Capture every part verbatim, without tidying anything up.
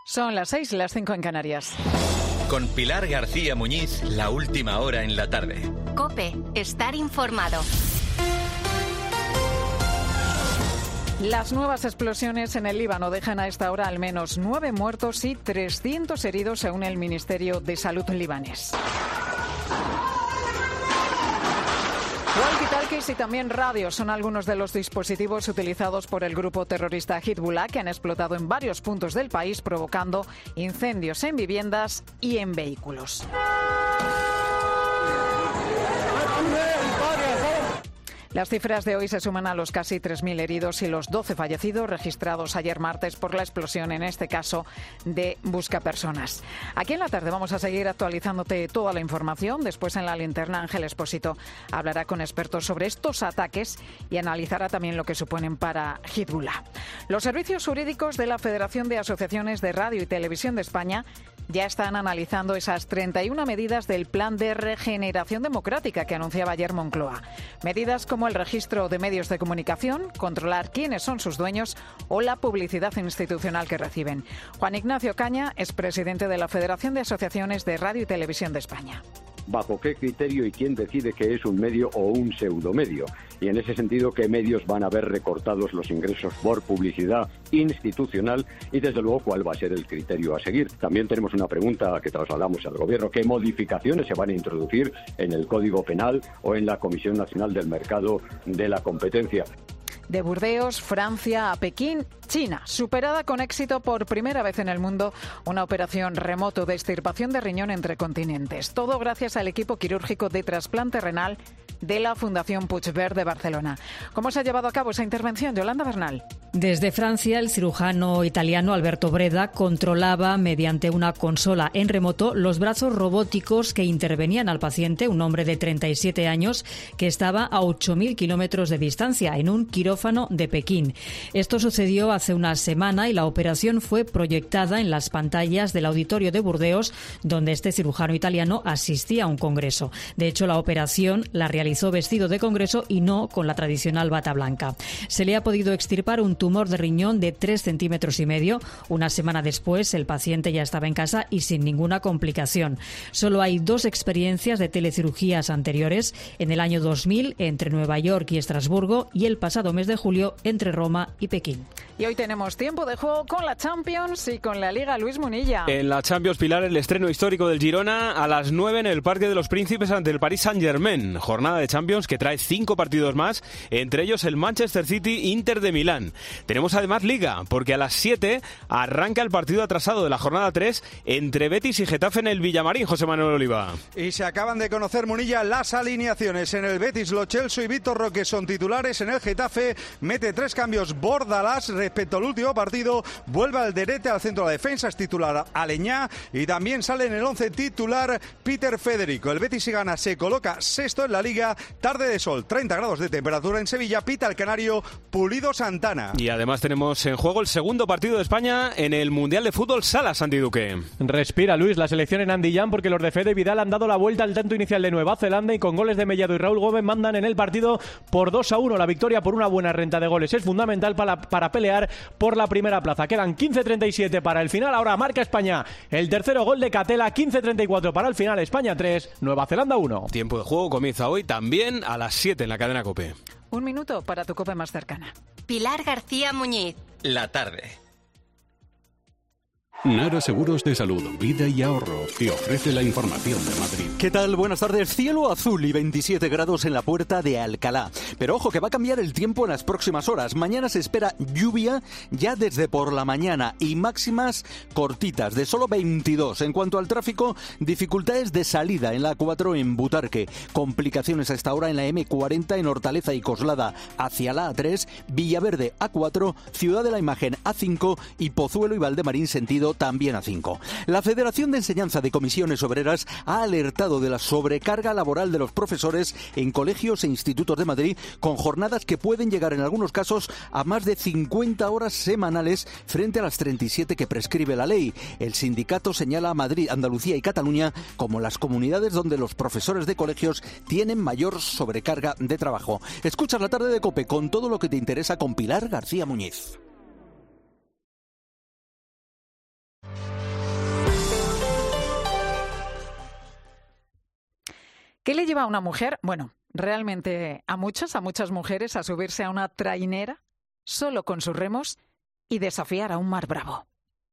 Son las seis, las cinco en Canarias. Con Pilar García Muñiz, la última hora en la tarde. COPE, estar informado. Las nuevas explosiones en el Líbano dejan a esta hora al menos nueve muertos y trescientos heridos, según el Ministerio de Salud libanés. Walkie-talkies y también radios son algunos de los dispositivos utilizados por el grupo terrorista Hezbollah, que han explotado en varios puntos del país, provocando incendios en viviendas y en vehículos. Las cifras de hoy se suman a los casi tres mil heridos y los doce fallecidos registrados ayer martes por la explosión, en este caso, de Buscapersonas. Aquí en la tarde vamos a seguir actualizándote toda la información. Después, en la linterna, Ángel Expósito hablará con expertos sobre estos ataques y analizará también lo que suponen para Hezbollah. Los servicios jurídicos de la Federación de Asociaciones de Radio y Televisión de España ya están analizando esas treinta y una medidas del Plan de Regeneración Democrática que anunciaba ayer Moncloa. Medidas como el registro de medios de comunicación, controlar quiénes son sus dueños o la publicidad institucional que reciben. Juan Ignacio Caña es presidente de la Federación de Asociaciones de Radio y Televisión de España. ¿Bajo qué criterio y quién decide que es un medio o un pseudomedio? Y en ese sentido, ¿qué medios van a ver recortados los ingresos por publicidad institucional? Y desde luego, ¿cuál va a ser el criterio a seguir? También tenemos una pregunta que trasladamos al Gobierno. ¿Qué modificaciones se van a introducir en el Código Penal o en la Comisión Nacional del Mercado de la Competencia? De Burdeos, Francia, a Pekín, China. Superada con éxito por primera vez en el mundo una operación remoto de extirpación de riñón entre continentes. Todo gracias al equipo quirúrgico de trasplante renal de la Fundación Puigverd de Barcelona. ¿Cómo se ha llevado a cabo esa intervención, Yolanda Bernal? Desde Francia, el cirujano italiano Alberto Breda controlaba mediante una consola en remoto los brazos robóticos que intervenían al paciente, un hombre de treinta y siete años que estaba a ocho mil kilómetros de distancia en un quirófano de Pekín. Esto sucedió hace una semana y la operación fue proyectada en las pantallas del auditorio de Burdeos, donde este cirujano italiano asistía a un congreso. De hecho, la operación la realizó vestido de congreso y no con la tradicional bata blanca. Se le ha podido extirpar un tumor de riñón de tres centímetros y medio. Una semana después, el paciente ya estaba en casa y sin ninguna complicación. Solo hay dos experiencias de telecirugías anteriores, en el año dos mil entre Nueva York y Estrasburgo y el pasado mes de julio entre Roma y Pekín. Y hoy tenemos tiempo de juego con la Champions y con la Liga. Luis Munilla. En la Champions, Pilar, el estreno histórico del Girona a las nueve en el Parque de los Príncipes ante el Paris Saint-Germain. Jornada de Champions que trae cinco partidos más, entre ellos el Manchester City-Inter de Milán. Tenemos además Liga, porque a las siete arranca el partido atrasado de la jornada tres entre Betis y Getafe en el Villamarín. José Manuel Oliva. Y se acaban de conocer, Munilla, las alineaciones. En el Betis, Lo Celso y Víctor Roque son titulares. En el Getafe mete tres cambios Bordalás respecto al último partido. Vuelve Alderete al centro de la defensa, es titular Aleñá. Y también sale en el once titular Peter Federico. El Betis, si gana, se coloca sexto en la Liga. Tarde de sol, treinta grados de temperatura en Sevilla. Pita el canario Pulido Santana. Y además tenemos en juego el segundo partido de España en el Mundial de Fútbol Sala, Santi Duque. Respira, Luis, la selección en Andillán, porque los de Fede Vidal han dado la vuelta al tanto inicial de Nueva Zelanda y con goles de Mellado y Raúl Gómez mandan en el partido por dos a uno. La victoria por una buena renta de goles es fundamental para, para pelear por la primera plaza. Quedan quince treinta y siete para el final. Ahora marca España el tercero gol de Catela. quince treinta y cuatro para el final. España tres, Nueva Zelanda uno. Tiempo de juego comienza hoy también a las siete en la cadena COPE. Un minuto para tu COPE más cercana. Pilar García Muñiz. La tarde. Nara Seguros de Salud, Vida y Ahorro te ofrece la información de Madrid. ¿Qué tal? Buenas tardes. Cielo azul y veintisiete grados en la Puerta de Alcalá. Pero ojo que va a cambiar el tiempo en las próximas horas. Mañana se espera lluvia ya desde por la mañana y máximas cortitas de solo veintidós. En cuanto al tráfico, dificultades de salida en la A cuatro en Butarque. Complicaciones a esta hora en la eme cuarenta en Hortaleza y Coslada hacia la A tres, Villaverde A cuatro, Ciudad de la Imagen A cinco y Pozuelo y Valdemarín sentido también a cinco. La Federación de Enseñanza de Comisiones Obreras ha alertado de la sobrecarga laboral de los profesores en colegios e institutos de Madrid, con jornadas que pueden llegar en algunos casos a más de cincuenta horas semanales frente a las treinta y siete que prescribe la ley. El sindicato señala a Madrid, Andalucía y Cataluña como las comunidades donde los profesores de colegios tienen mayor sobrecarga de trabajo. Escuchas la tarde de COPE con todo lo que te interesa con Pilar García Muñiz. ¿Qué le lleva a una mujer, bueno, realmente a muchas, a muchas mujeres, a subirse a una trainera solo con sus remos y desafiar a un mar bravo?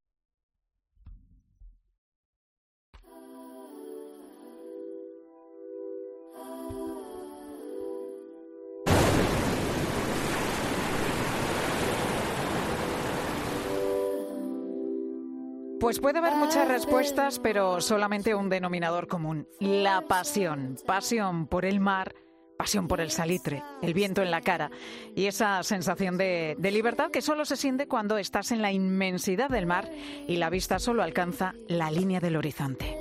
Pues puede haber muchas respuestas, pero solamente un denominador común: la pasión. Pasión por el mar, pasión por el salitre, el viento en la cara y esa sensación de, de libertad que solo se siente cuando estás en la inmensidad del mar y la vista solo alcanza la línea del horizonte.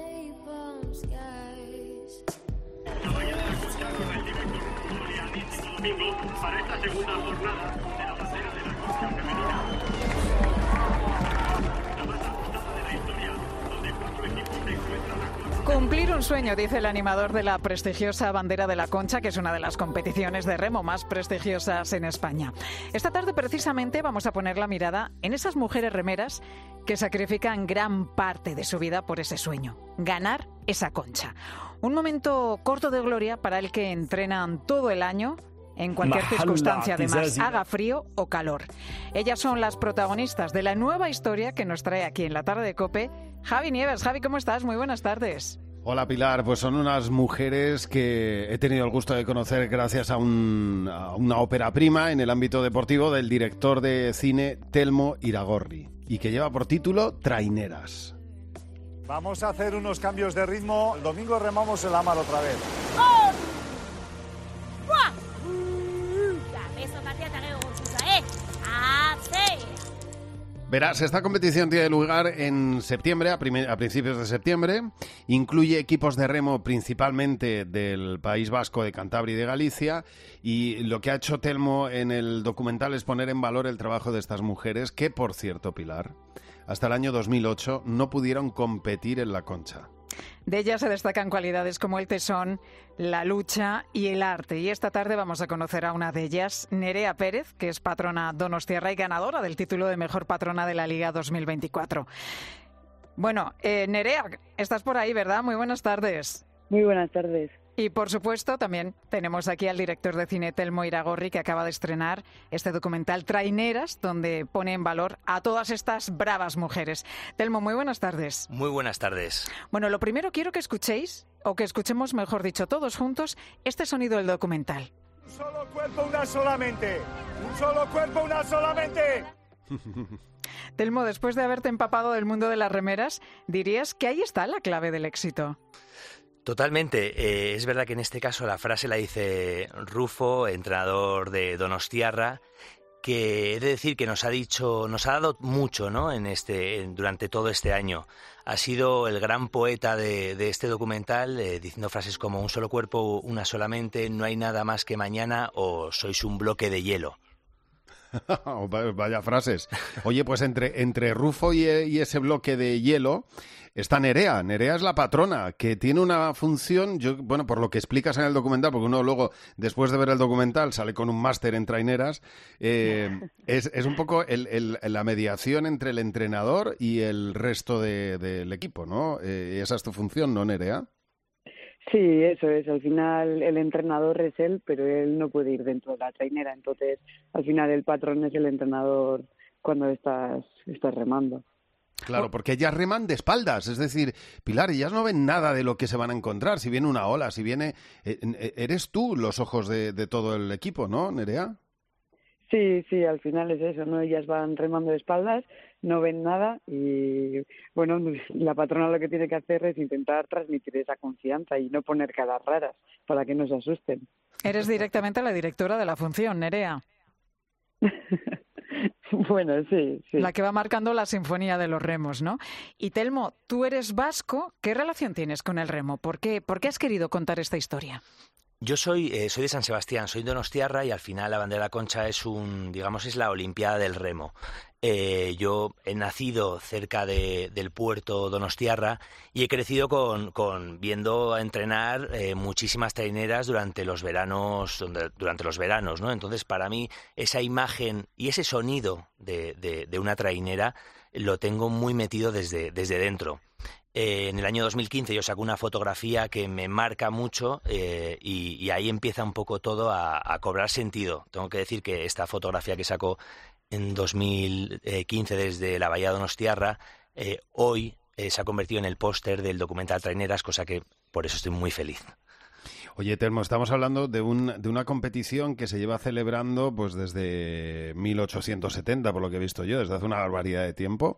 Para esta segunda jornada de la bandera de la Costa Femenina. Cumplir un sueño, dice el animador de la prestigiosa Bandera de la Concha, que es una de las competiciones de remo más prestigiosas en España. Esta tarde, precisamente, vamos a poner la mirada en esas mujeres remeras que sacrifican gran parte de su vida por ese sueño: ganar esa concha. Un momento corto de gloria para el que entrenan todo el año, en cualquier circunstancia, además, haga frío o calor. Ellas son las protagonistas de la nueva historia que nos trae aquí en la tarde de COPE Javi Nieves. Javi, ¿cómo estás? Muy buenas tardes. Hola Pilar, pues son unas mujeres que he tenido el gusto de conocer gracias a, un, a una ópera prima en el ámbito deportivo del director de cine Telmo Iragorri y que lleva por título Traineras. Vamos a hacer unos cambios de ritmo. El domingo remamos el Amar otra vez. ¡Oh! ¡Buah! Besok hati eta gorputza, eh? ¡Hace! Verás, esta competición tiene lugar en septiembre, a, primer, a principios de septiembre. Incluye equipos de remo principalmente del País Vasco, de Cantabria y de Galicia. Y lo que ha hecho Telmo en el documental es poner en valor el trabajo de estas mujeres que, por cierto, Pilar, hasta el año dos mil ocho no pudieron competir en la concha. De ellas se destacan cualidades como el tesón, la lucha y el arte. Y esta tarde vamos a conocer a una de ellas, Nerea Pérez, que es patrona donostiarra y ganadora del título de Mejor Patrona de la Liga dos mil veinticuatro. Bueno, eh, Nerea, estás por ahí, ¿verdad? Muy buenas tardes. Muy buenas tardes. Y, por supuesto, también tenemos aquí al director de cine Telmo Iragorri, que acaba de estrenar este documental Traineras, donde pone en valor a todas estas bravas mujeres. Telmo, muy buenas tardes. Muy buenas tardes. Bueno, lo primero quiero que escuchéis, o que escuchemos, mejor dicho, todos juntos, este sonido del documental. Un solo cuerpo, una sola mente. Un solo cuerpo, una sola mente. Telmo, después de haberte empapado del mundo de las remeras, ¿dirías que ahí está la clave del éxito? Totalmente. Eh, es verdad que en este caso la frase la dice Rufo, entrenador de donostiarra, que he de decir que nos ha dicho, nos ha dado mucho, ¿no? En este, durante todo este año. Ha sido el gran poeta de, de este documental, eh, diciendo frases como un solo cuerpo, una sola mente, no hay nada más que mañana o sois un bloque de hielo. Vaya frases. Oye, pues entre, entre Rufo y, y ese bloque de hielo está Nerea. Nerea es la patrona, que tiene una función, yo, bueno, por lo que explicas en el documental, porque uno luego, después de ver el documental, sale con un máster en traineras, eh, es, es un poco el, el, la mediación entre el entrenador y el resto de, del equipo, ¿no? Eh, esa es tu función, ¿no, Nerea? Sí, eso es. Al final el entrenador es él, pero él no puede ir dentro de la trainera. Entonces, al final el patrón es el entrenador cuando estás, estás remando. Claro, porque ellas reman de espaldas. Es decir, Pilar, ellas no ven nada de lo que se van a encontrar. Si viene una ola, si viene... Eh, eres tú los ojos de, de todo el equipo, ¿no, Nerea? Sí, sí, al final es eso, ¿no? Ellas van remando de espaldas, no ven nada y, bueno, la patrona lo que tiene que hacer es intentar transmitir esa confianza y no poner caras raras para que no se asusten. Eres directamente la directora de la función, Nerea. Bueno, sí, sí. La que va marcando la sinfonía de los remos, ¿no? Y Telmo, tú eres vasco, ¿qué relación tienes con el remo? ¿Por qué, por qué has querido contar esta historia? Yo soy, eh, soy de San Sebastián, soy donostiarra y al final la Bandera de la Concha es un, digamos, es la Olimpiada del Remo. Eh, yo he nacido cerca de, del puerto donostiarra y he crecido con, con viendo entrenar eh, muchísimas traineras durante los veranos, durante los veranos, ¿no? Entonces, para mí, esa imagen y ese sonido de, de, de una trainera lo tengo muy metido desde, desde dentro. Eh, en el año dos mil quince yo saco una fotografía que me marca mucho eh, y, y ahí empieza un poco todo a, a cobrar sentido. Tengo que decir que esta fotografía que saco en dos mil quince desde la Bahía de Donostiarra, eh, hoy eh, se ha convertido en el póster del documental Traineras, cosa que por eso estoy muy feliz. Oye, Telmo, estamos hablando de, un, de una competición que se lleva celebrando pues desde mil ochocientos setenta, por lo que he visto yo, desde hace una barbaridad de tiempo.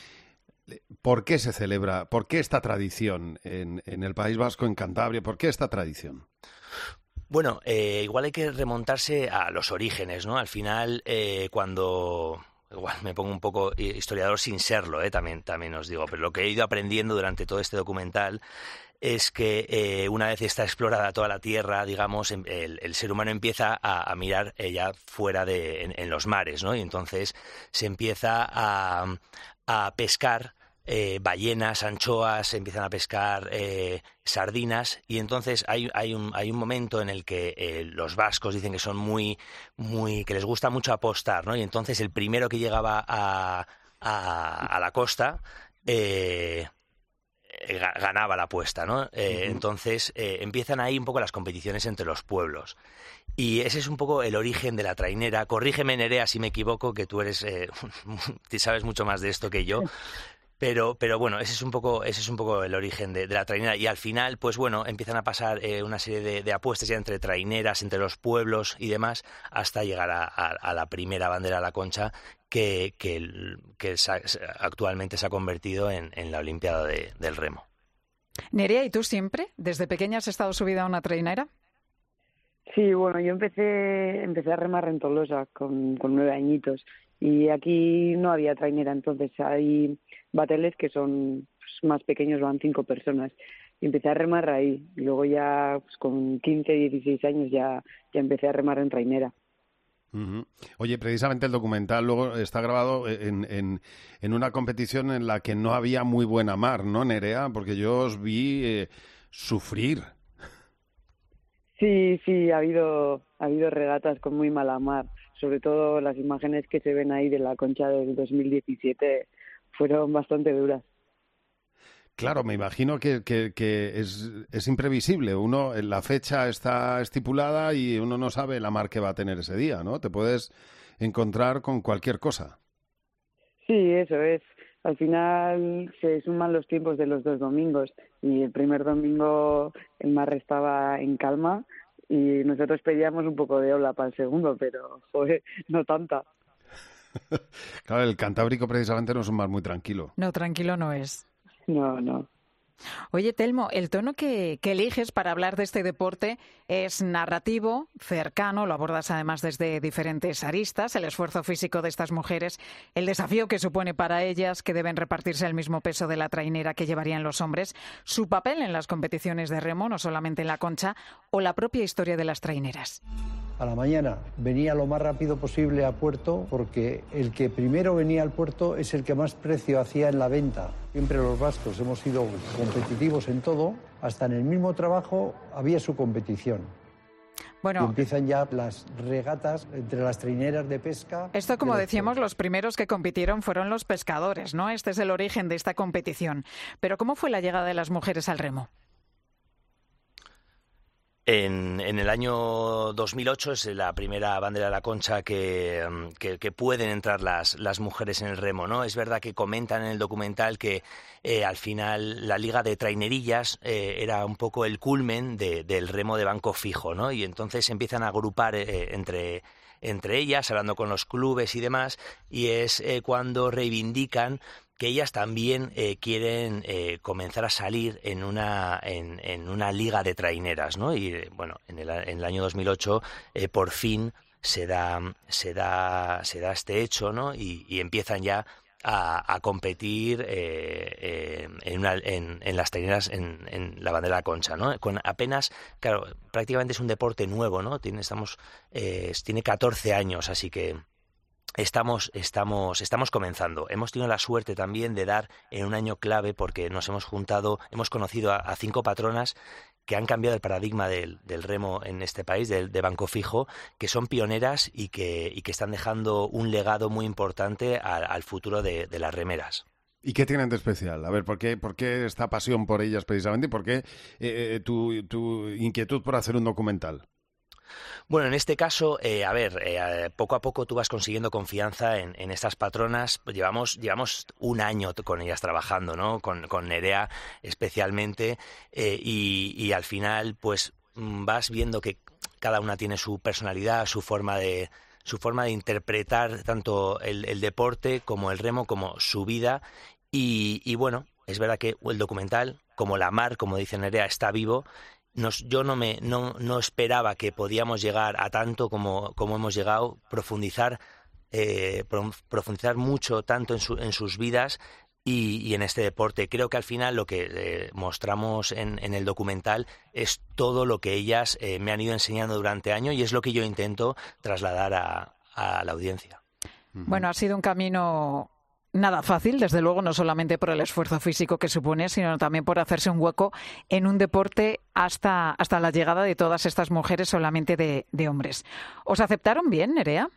¿Por qué se celebra? ¿Por qué esta tradición en, en el País Vasco, en Cantabria? ¿Por qué esta tradición? Bueno, eh, igual hay que remontarse a los orígenes, ¿no? Al final, eh, cuando... Igual me pongo un poco historiador sin serlo, ¿eh? también, también os digo, pero lo que he ido aprendiendo durante todo este documental es que eh, una vez está explorada toda la Tierra, digamos, el, el ser humano empieza a, a mirar eh, ya fuera de en, en los mares, ¿no? Y entonces se empieza a, a pescar eh, ballenas, anchoas, se empiezan a pescar eh, sardinas, y entonces hay, hay, un, hay un momento en el que eh, los vascos dicen que son muy, muy, que les gusta mucho apostar, ¿no? Y entonces el primero que llegaba a, a, a la costa eh, ganaba la apuesta, ¿no? Eh, uh-huh. Entonces eh, empiezan ahí un poco las competiciones entre los pueblos. Y ese es un poco el origen de la trainera. Corrígeme, Nerea, si me equivoco, que tú eres, eh, sabes mucho más de esto que yo. Pero, pero bueno, ese es un poco, ese es un poco el origen de, de la trainera. Y al final, pues bueno, empiezan a pasar eh, una serie de, de apuestas ya entre traineras, entre los pueblos y demás, hasta llegar a, a, a la primera bandera, la concha, que, que, que sa, actualmente se ha convertido en, en la Olimpiada de, del remo. Nerea, ¿y tú siempre, desde pequeña, has estado subida a una trainera? Sí, bueno, yo empecé empecé a remar en Tolosa con, con nueve añitos. Y aquí no había trainera, entonces hay bateles que son pues, más pequeños, van cinco personas. Y empecé a remar ahí. Y luego ya pues, con quince, dieciséis años ya, ya empecé a remar en trainera. Uh-huh. Oye, precisamente el documental luego está grabado en, en, en una competición en la que no había muy buena mar, ¿no, Nerea? Porque yo os vi eh, sufrir. Sí, sí, ha habido, ha habido regatas con muy mala mar. Sobre todo las imágenes que se ven ahí de la concha del dos mil diecisiete fueron bastante duras. Claro, me imagino que, que, que es, es imprevisible. Uno, la fecha está estipulada y uno no sabe la mar que va a tener ese día, ¿no? Te puedes encontrar con cualquier cosa. Sí, eso es. Al final se suman los tiempos de los dos domingos y el primer domingo el mar estaba en calma y nosotros pedíamos un poco de ola para el segundo, pero joder, no tanta. Claro, el Cantábrico precisamente no es un mar muy tranquilo. No, tranquilo no es. No, no. Oye, Telmo, el tono que, que eliges para hablar de este deporte es narrativo, cercano, lo abordas además desde diferentes aristas, el esfuerzo físico de estas mujeres, el desafío que supone para ellas que deben repartirse el mismo peso de la trainera que llevarían los hombres, su papel en las competiciones de remo, no solamente en la concha, o la propia historia de las traineras. A la mañana venía lo más rápido posible a puerto porque el que primero venía al puerto es el que más precio hacía en la venta. Siempre los vascos hemos sido competitivos en todo, hasta en el mismo trabajo había su competición. Bueno, y empiezan ya las regatas entre las traineras de pesca. Esto, como decíamos, los primeros que compitieron fueron los pescadores, ¿no? Este es el origen de esta competición. Pero ¿cómo fue la llegada de las mujeres al remo? En, en el año dos mil ocho es la primera bandera de la concha que, que, que pueden entrar las, las mujeres en el remo, ¿no? Es verdad que comentan en el documental que eh, al final la liga de trainerillas eh, era un poco el culmen de, del remo de banco fijo, ¿no? Y entonces empiezan a agrupar eh, entre, entre ellas, hablando con los clubes y demás, y es eh, cuando reivindican que ellas también eh, quieren eh, comenzar a salir en una en, en una liga de traineras, ¿no? Y bueno, en el, en el año dos mil ocho eh, por fin se da se da se da este hecho, ¿no? Y, y empiezan ya a, a competir eh, eh, en, una, en, en las traineras en, en la bandera de la concha, ¿no? Con apenas, claro, prácticamente es un deporte nuevo, ¿no? Tiene estamos eh, tiene catorce años, así que Estamos, estamos, estamos comenzando. Hemos tenido la suerte también de dar en un año clave porque nos hemos juntado, hemos conocido a, a cinco patronas que han cambiado el paradigma del, del remo en este país, del, de banco fijo, que son pioneras y que, y que están dejando un legado muy importante al, al futuro de, de las remeras. ¿Y qué tienen de especial? A ver, ¿por qué, por qué esta pasión por ellas precisamente? ¿Y por qué eh, tu, tu inquietud por hacer un documental? Bueno, en este caso, eh, a ver, eh, poco a poco tú vas consiguiendo confianza en, en estas patronas. Pues llevamos, llevamos un año con ellas trabajando, ¿no? Con, con Nerea especialmente, eh, y, y al final, pues vas viendo que cada una tiene su personalidad, su forma de, su forma de interpretar tanto el, el deporte como el remo, como su vida. Y, y bueno, es verdad que el documental, como la mar, como dice Nerea, está vivo. Nos, yo no me no, no esperaba que podíamos llegar a tanto como, como hemos llegado, profundizar eh, pro, profundizar mucho tanto en, su, en sus vidas y, y en este deporte. Creo que al final lo que eh, mostramos en, en el documental es todo lo que ellas eh, me han ido enseñando durante años y es lo que yo intento trasladar a, a la audiencia. Bueno, ha sido un camino nada fácil, desde luego, no solamente por el esfuerzo físico que supone, sino también por hacerse un hueco en un deporte hasta, hasta la llegada de todas estas mujeres solamente de, de hombres. ¿Os aceptaron bien, Nerea?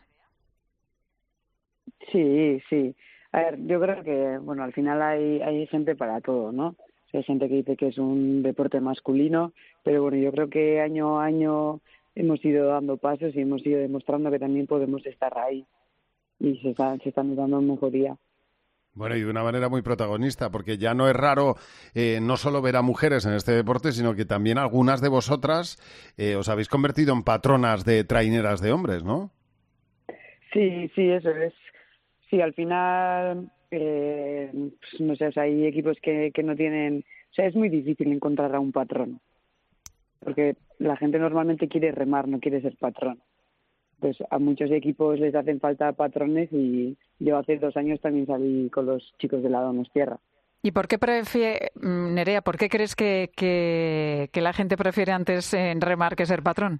Sí, sí. A ver, yo creo que, bueno, al final hay, hay gente para todo, ¿no? O sea, hay gente que dice que es un deporte masculino, pero bueno, yo creo que año a año hemos ido dando pasos y hemos ido demostrando que también podemos estar ahí y se está, se está notando mejoría. Bueno, y de una manera muy protagonista, porque ya no es raro eh, no solo ver a mujeres en este deporte, sino que también algunas de vosotras eh, os habéis convertido en patronas de traineras de hombres, ¿no? Sí, sí, eso es. Sí, al final, eh, pues, no sé, o sea, hay equipos que, que no tienen... O sea, es muy difícil encontrar a un patrón, porque la gente normalmente quiere remar, no quiere ser patrón. Pues a muchos equipos les hacen falta patrones y yo hace dos años también salí con los chicos de la Donostierra. ¿Y por qué prefiere, Nerea, por qué crees que, que, que la gente prefiere antes eh, remar que ser patrón?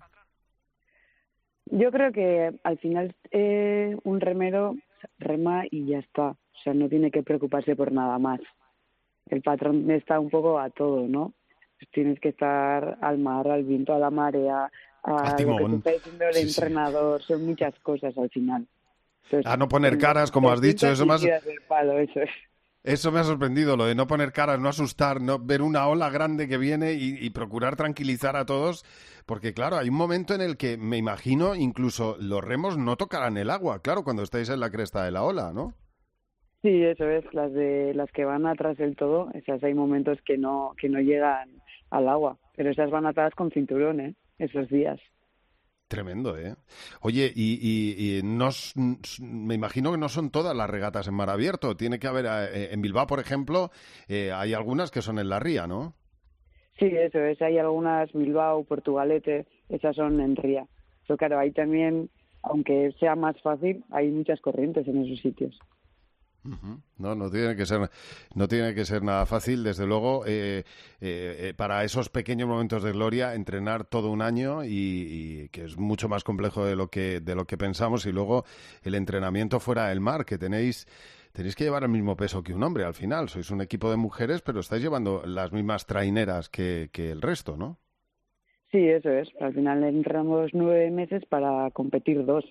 Yo creo que al final eh, un remero rema y ya está. O sea, no tiene que preocuparse por nada más. El patrón está un poco a todo, ¿no? Pues tienes que estar al mar, al viento, a la marea, a lo que te está diciendo el sí, entrenador, sí. Son muchas cosas al final. Entonces, a no poner caras, como has dicho, eso más... Palo, eso es. Eso me ha sorprendido, lo de no poner caras, no asustar, no ver una ola grande que viene y, y procurar tranquilizar a todos, porque claro, hay un momento en el que me imagino incluso los remos no tocarán el agua, claro, cuando estáis en la cresta de la ola, ¿no? Sí, eso es, las de las que van atrás del todo, esas hay momentos que no que no llegan al agua, pero esas van atadas con cinturón, ¿eh? Esos días. Tremendo, ¿eh? Oye, y, y, y no, me imagino que no son todas las regatas en mar abierto. Tiene que haber, eh, en Bilbao, por ejemplo, eh, hay algunas que son en la ría, ¿no? Sí, eso es. Hay algunas, Bilbao, Portugalete, esas son en ría. Pero claro, ahí también, aunque sea más fácil, hay muchas corrientes en esos sitios. Uh-huh. No, no tiene que ser, no tiene que ser nada fácil, desde luego. Eh, eh, eh, para esos pequeños momentos de gloria, entrenar todo un año y, y que es mucho más complejo de lo que de lo que pensamos. Y luego el entrenamiento fuera del mar, que tenéis tenéis que llevar el mismo peso que un hombre. Al final, sois un equipo de mujeres, pero estáis llevando las mismas traineras que, que el resto, ¿no? Sí, eso es. Al final entrenamos nueve meses para competir dos.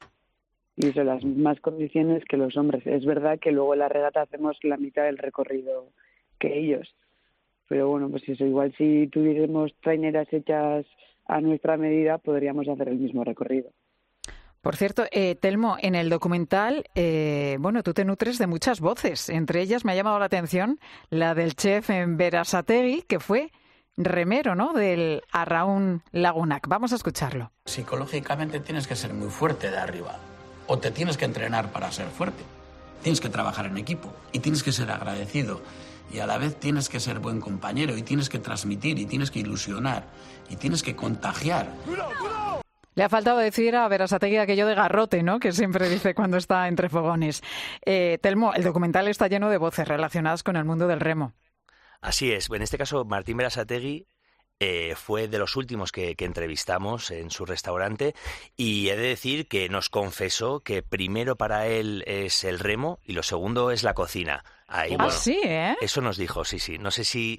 Y son las mismas condiciones que los hombres. Es verdad que luego en la regata hacemos la mitad del recorrido que ellos. Pero bueno, pues eso, igual si tuviéramos traineras hechas a nuestra medida, podríamos hacer el mismo recorrido. Por cierto, eh, Telmo, en el documental, eh, bueno, tú te nutres de muchas voces. Entre ellas me ha llamado la atención la del chef en Berasategui, que fue remero, ¿no?, del Arraun Lagunac. Vamos a escucharlo. Psicológicamente tienes que ser muy fuerte de arriba. O te tienes que entrenar para ser fuerte. Tienes que trabajar en equipo y tienes que ser agradecido. Y a la vez tienes que ser buen compañero y tienes que transmitir y tienes que ilusionar y tienes que contagiar. Le ha faltado decir a Berasategui aquello de garrote, ¿no?, que siempre dice cuando está entre fogones. Eh, Telmo, el documental está lleno de voces relacionadas con el mundo del remo. Así es. En este caso, Martín Berasategui Eh, fue de los últimos que, que entrevistamos en su restaurante y he de decir que nos confesó que primero para él es el remo y lo segundo es la cocina. Ahí, ah, bueno, sí, ¿eh? Eso nos dijo, sí, sí. No sé si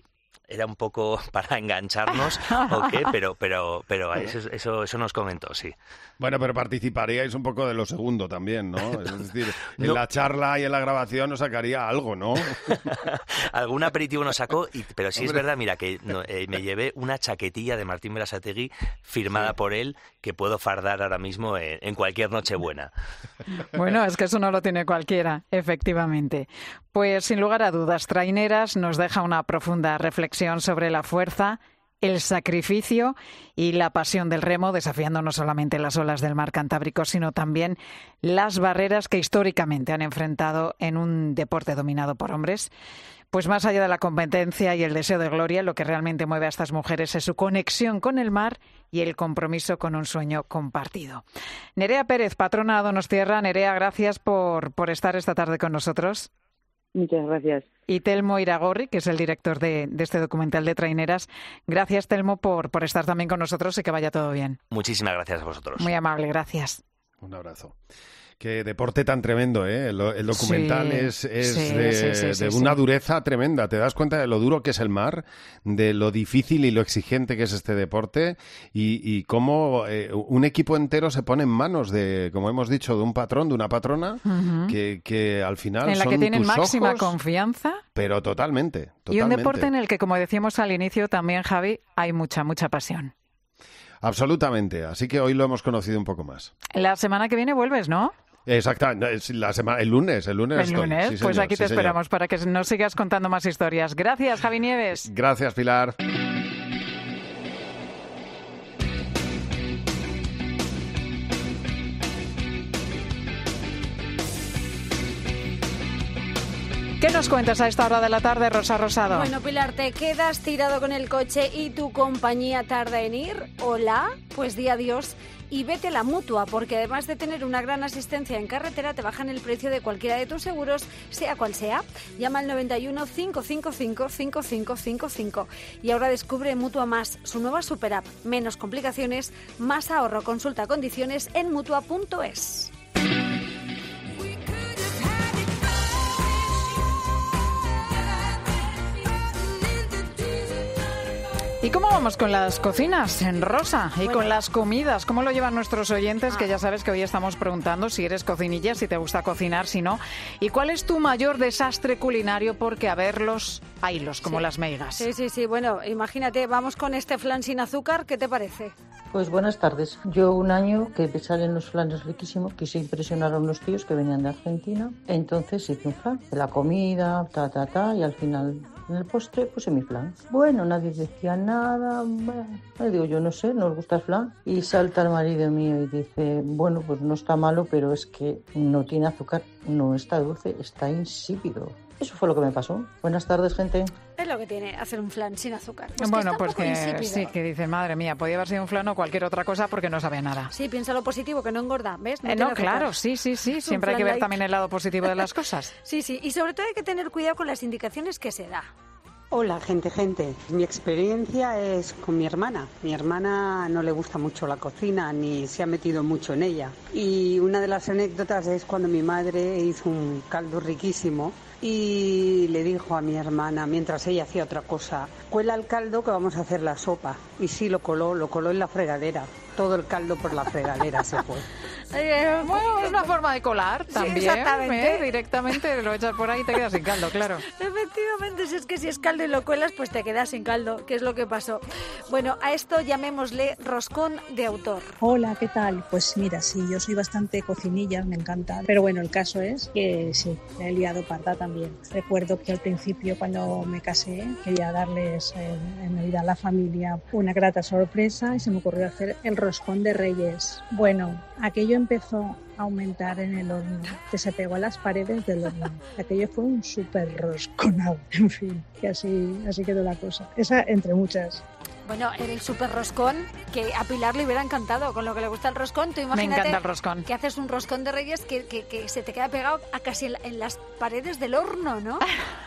era un poco para engancharnos o qué, pero pero pero eso, eso eso nos comentó, sí. Bueno, pero participaríais un poco de lo segundo también, ¿no? Es decir, en no. la charla y en la grabación nos sacaría algo, ¿no? Algún aperitivo nos sacó, y, pero sí Hombre. es verdad, mira, que no, eh, me llevé una chaquetilla de Martín Berasategui firmada sí. por él, que puedo fardar ahora mismo en, en cualquier Nochebuena. Bueno, es que eso no lo tiene cualquiera, efectivamente. Pues sin lugar a dudas, Traineras nos deja una profunda reflexión sobre la fuerza, el sacrificio y la pasión del remo, desafiando no solamente las olas del mar Cantábrico, sino también las barreras que históricamente han enfrentado en un deporte dominado por hombres. Pues más allá de la competencia y el deseo de gloria, lo que realmente mueve a estas mujeres es su conexión con el mar y el compromiso con un sueño compartido. Nerea Pérez, patrona de Donostierra. Nerea, gracias por, por estar esta tarde con nosotros. Muchas gracias. Y Telmo Iragorri, que es el director de, de este documental de Traineras. Gracias, Telmo, por, por estar también con nosotros y que vaya todo bien. Muchísimas gracias a vosotros. Muy amable, gracias. Un abrazo. Qué deporte tan tremendo, ¿eh? El, el documental sí, es, es sí, de, sí, sí, sí, de sí, una sí. dureza tremenda. Te das cuenta de lo duro que es el mar, de lo difícil y lo exigente que es este deporte y, y cómo eh, un equipo entero se pone en manos de, como hemos dicho, de un patrón, de una patrona, uh-huh. que, que al final en la son que tienen tus máxima ojos, confianza. Pero totalmente, totalmente. Y un deporte en el que, como decíamos al inicio también, Javi, hay mucha, mucha pasión. Absolutamente. Así que hoy lo hemos conocido un poco más. La semana que viene vuelves, ¿no? Exactamente, la semana, el lunes, el lunes. El lunes, estoy. Sí, pues señor, aquí sí, te señor. esperamos para que nos sigas contando más historias. Gracias, Javi Nieves. Gracias, Pilar. ¿Qué nos cuentas a esta hora de la tarde, Rosa Rosado? Bueno, Pilar, ¿te quedas tirado con el coche y tu compañía tarda en ir? Hola, pues di adiós y vete a la Mutua, porque además de tener una gran asistencia en carretera, te bajan el precio de cualquiera de tus seguros, sea cual sea. Llama al noventa y uno, cinco cinco cinco, cinco cinco cinco cinco y ahora descubre Mutua Más, su nueva super app. Menos complicaciones, más ahorro. Consulta condiciones en mutua punto es. ¿Y cómo vamos con las cocinas, en Rosa? Y bueno. con las comidas, ¿cómo lo llevan nuestros oyentes? Ah. Que ya sabes que hoy estamos preguntando si eres cocinilla, si te gusta cocinar, si no. ¿Y cuál es tu mayor desastre culinario? Porque a verlos, haylos, como sí. las meigas. Sí, sí, sí. Bueno, imagínate, vamos con este flan sin azúcar. ¿Qué te parece? Pues buenas tardes. Yo un año que me salen los flanes riquísimos, quise impresionar a unos tíos que venían de Argentina. Entonces hice un flan. De la comida, ta, ta, ta, y al final... en el postre puse mi flan. Bueno, nadie decía nada. Bueno, le digo, yo no sé, ¿no os gusta el flan? Y salta el marido mío y dice, bueno, pues no está malo, pero es que no tiene azúcar, no está dulce, está insípido. Eso fue lo que me pasó. Buenas tardes, gente. Es lo que tiene hacer un flan sin azúcar. Pues bueno, que pues que insípido. Sí, que dice, madre mía, podía haber sido un flan o cualquier otra cosa porque no sabe nada. Sí, piensa lo positivo, que no engorda, ¿ves? No, eh, no claro, sí, sí, sí. Siempre hay que ver light. También el lado positivo de las cosas. Sí, sí, y sobre todo hay que tener cuidado con las indicaciones que se da. Hola, gente, gente. Mi experiencia es con mi hermana. Mi hermana no le gusta mucho la cocina ni se ha metido mucho en ella. Y una de las anécdotas es cuando mi madre hizo un caldo riquísimo y le dijo a mi hermana, mientras ella hacía otra cosa, cuela el caldo que vamos a hacer la sopa. Y sí, lo coló, lo coló en la fregadera. Todo el caldo por la fregadera se fue. Eh, bueno, es una forma de colar también. Sí, exactamente. ¿eh? Directamente lo echas por ahí y te quedas sin caldo, claro. Efectivamente, si es que si es caldo y lo cuelas, pues te quedas sin caldo, que es lo que pasó. Bueno, a esto llamémosle roscón de autor. Hola, ¿qué tal? Pues mira, sí, yo soy bastante cocinilla, me encanta. Pero bueno, el caso es que sí, me he liado parda también. Recuerdo que al principio, cuando me casé, quería darles eh, en Navidad a la familia una grata sorpresa y se me ocurrió hacer el roscón de Reyes. Bueno, aquello empezó a aumentar en el horno, que se pegó a las paredes del horno. Aquello fue un súper rosconado. En fin, que así, así quedó la cosa. Esa entre muchas. Bueno, el súper roscón, que a Pilar le hubiera encantado, con lo que le gusta el roscón. Tú imagínate Me encanta el roscón. Que haces un roscón de Reyes que, que, que se te queda pegado a casi en, en las paredes del horno, ¿no?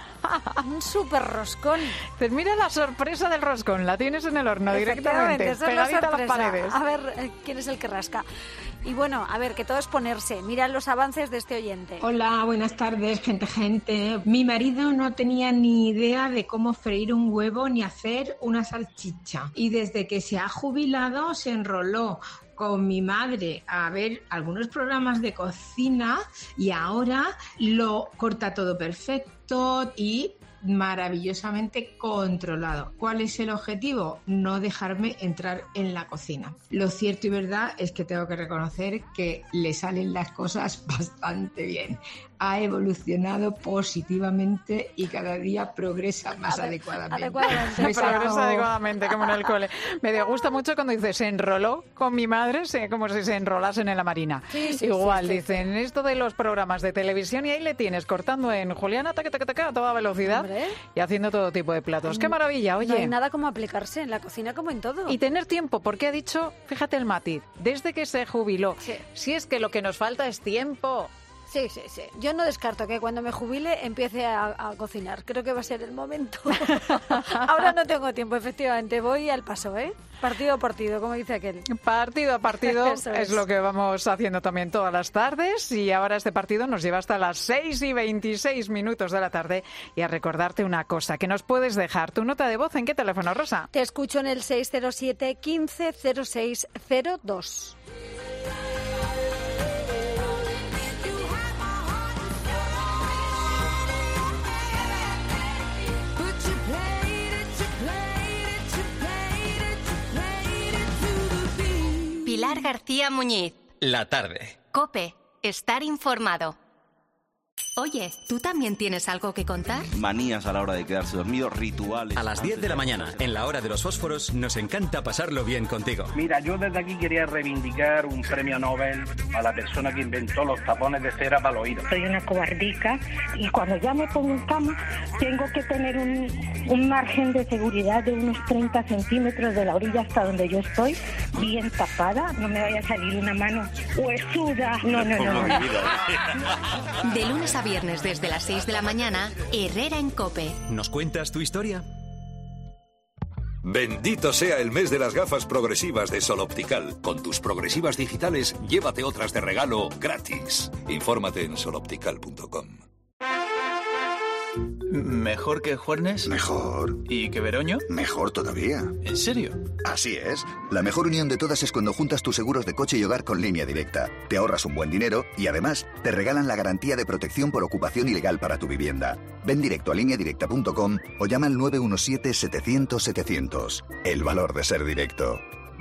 Un súper roscón. Pues mira la sorpresa del roscón, la tienes en el horno directamente, esa pegadita es la a las paredes. A ver, ¿quién es el que rasca? Y bueno, a ver, que todo es ponerse. Mira los avances de este oyente. Hola, buenas tardes, gente, gente. Mi marido no tenía ni idea de cómo freír un huevo ni hacer una salchicha. Y desde que se ha jubilado se enroló con mi madre a ver algunos programas de cocina y ahora lo corta todo perfecto y maravillosamente controlado. ¿Cuál es el objetivo? No dejarme entrar en la cocina. Lo cierto y verdad es que tengo que reconocer que le salen las cosas bastante bien. Ha evolucionado positivamente y cada día progresa más Ade- adecuadamente. Adecuadamente, progresa adecuadamente, como en el cole. Me gusta mucho cuando dice, se enroló con mi madre, se, como si se enrolasen en la marina. Sí, sí, Igual, sí, sí, dicen, sí. Esto de los programas de televisión y ahí le tienes cortando en Juliana, taca, taca, taca, a toda velocidad. Hombre. Y haciendo todo tipo de platos. ¡Qué maravilla! Oye. No hay nada como aplicarse en la cocina como en todo. Y tener tiempo, porque ha dicho, fíjate el matiz, desde que se jubiló. Sí. Si es que lo que nos falta es tiempo. Sí, sí, sí. Yo no descarto que cuando me jubile empiece a, a cocinar. Creo que va a ser el momento. Ahora no tengo tiempo, efectivamente. Voy al paso, ¿eh? Partido a partido, como dice aquel. Partido a partido es. es lo que vamos haciendo también todas las tardes. Y ahora este partido nos lleva hasta las seis y veintiséis minutos de la tarde. Y a recordarte una cosa, que nos puedes dejar tu nota de voz. ¿En qué teléfono, Rosa? Te escucho en el seis cero siete, quince, cero seis cero dos. Pilar García Muñiz. La tarde. COPE. Estar informado. Oye, ¿tú también tienes algo que contar? Manías a la hora de quedarse dormido, rituales. A las diez de la mañana, en la hora de los fósforos, nos encanta pasarlo bien contigo. Mira, yo desde aquí quería reivindicar un premio Nobel a la persona que inventó los tapones de cera para los oídos. Soy una cobardica y cuando ya me pongo en cama tengo que tener un, un margen de seguridad de unos treinta centímetros de la orilla hasta donde yo estoy, bien tapada, no me vaya a salir una mano huesuda. No, no, no. no. De lunes a viernes desde las seis de la mañana, Herrera en COPE. ¿Nos cuentas tu historia? Bendito sea el mes de las gafas progresivas de Sol Optical. Con tus progresivas digitales, llévate otras de regalo gratis. Infórmate en sol optical punto com. ¿Mejor que Juernes? Mejor. ¿Y que Veroño? Mejor todavía. ¿En serio? Así es. La mejor unión de todas es cuando juntas tus seguros de coche y hogar con Línea Directa. Te ahorras un buen dinero y además te regalan la garantía de protección por ocupación ilegal para tu vivienda. Ven directo a línea directa punto com o llama al nueve uno siete, setecientos, setecientos. El valor de ser directo.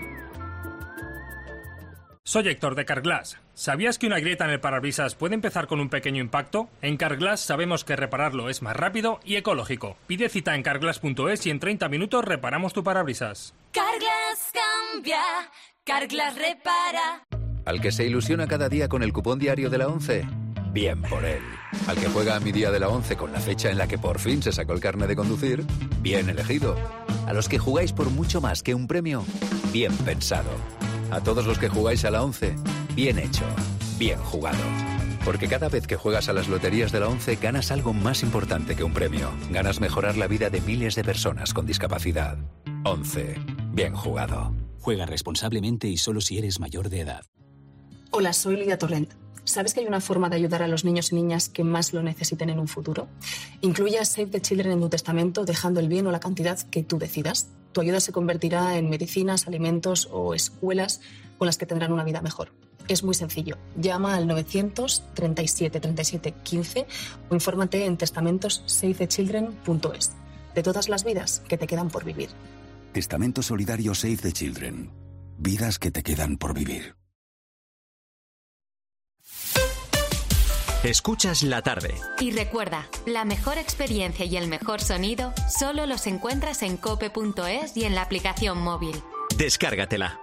Soy Héctor de Carglass. ¿Sabías que una grieta en el parabrisas puede empezar con un pequeño impacto? En Carglass sabemos que repararlo es más rápido y ecológico. Pide cita en carglass punto es y en treinta minutos reparamos tu parabrisas. Carglass cambia, Carglass repara. Al que se ilusiona cada día con el cupón diario de la ONCE, bien por él. Al que juega a mi día de la ONCE con la fecha en la que por fin se sacó el carnet de conducir, bien elegido. A los que jugáis por mucho más que un premio, bien pensado. A todos los que jugáis a la ONCE, bien hecho, bien jugado. Porque cada vez que juegas a las loterías de la ONCE ganas algo más importante que un premio. Ganas mejorar la vida de miles de personas con discapacidad. ONCE, bien jugado. Juega responsablemente y solo si eres mayor de edad. Hola, soy Lidia Torrent. ¿Sabes que hay una forma de ayudar a los niños y niñas que más lo necesiten en un futuro? Incluye a Save the Children en tu testamento, dejando el bien o la cantidad que tú decidas. Tu ayuda se convertirá en medicinas, alimentos o escuelas con las que tendrán una vida mejor. Es muy sencillo. Llama al novecientos, treinta y siete, treinta y siete, quince o infórmate en testamentos save the children punto es. De todas las vidas que te quedan por vivir. Testamento solidario Save the Children. Vidas que te quedan por vivir. Escuchas la tarde. Y recuerda, la mejor experiencia y el mejor sonido solo los encuentras en cope punto es y en la aplicación móvil. Descárgatela.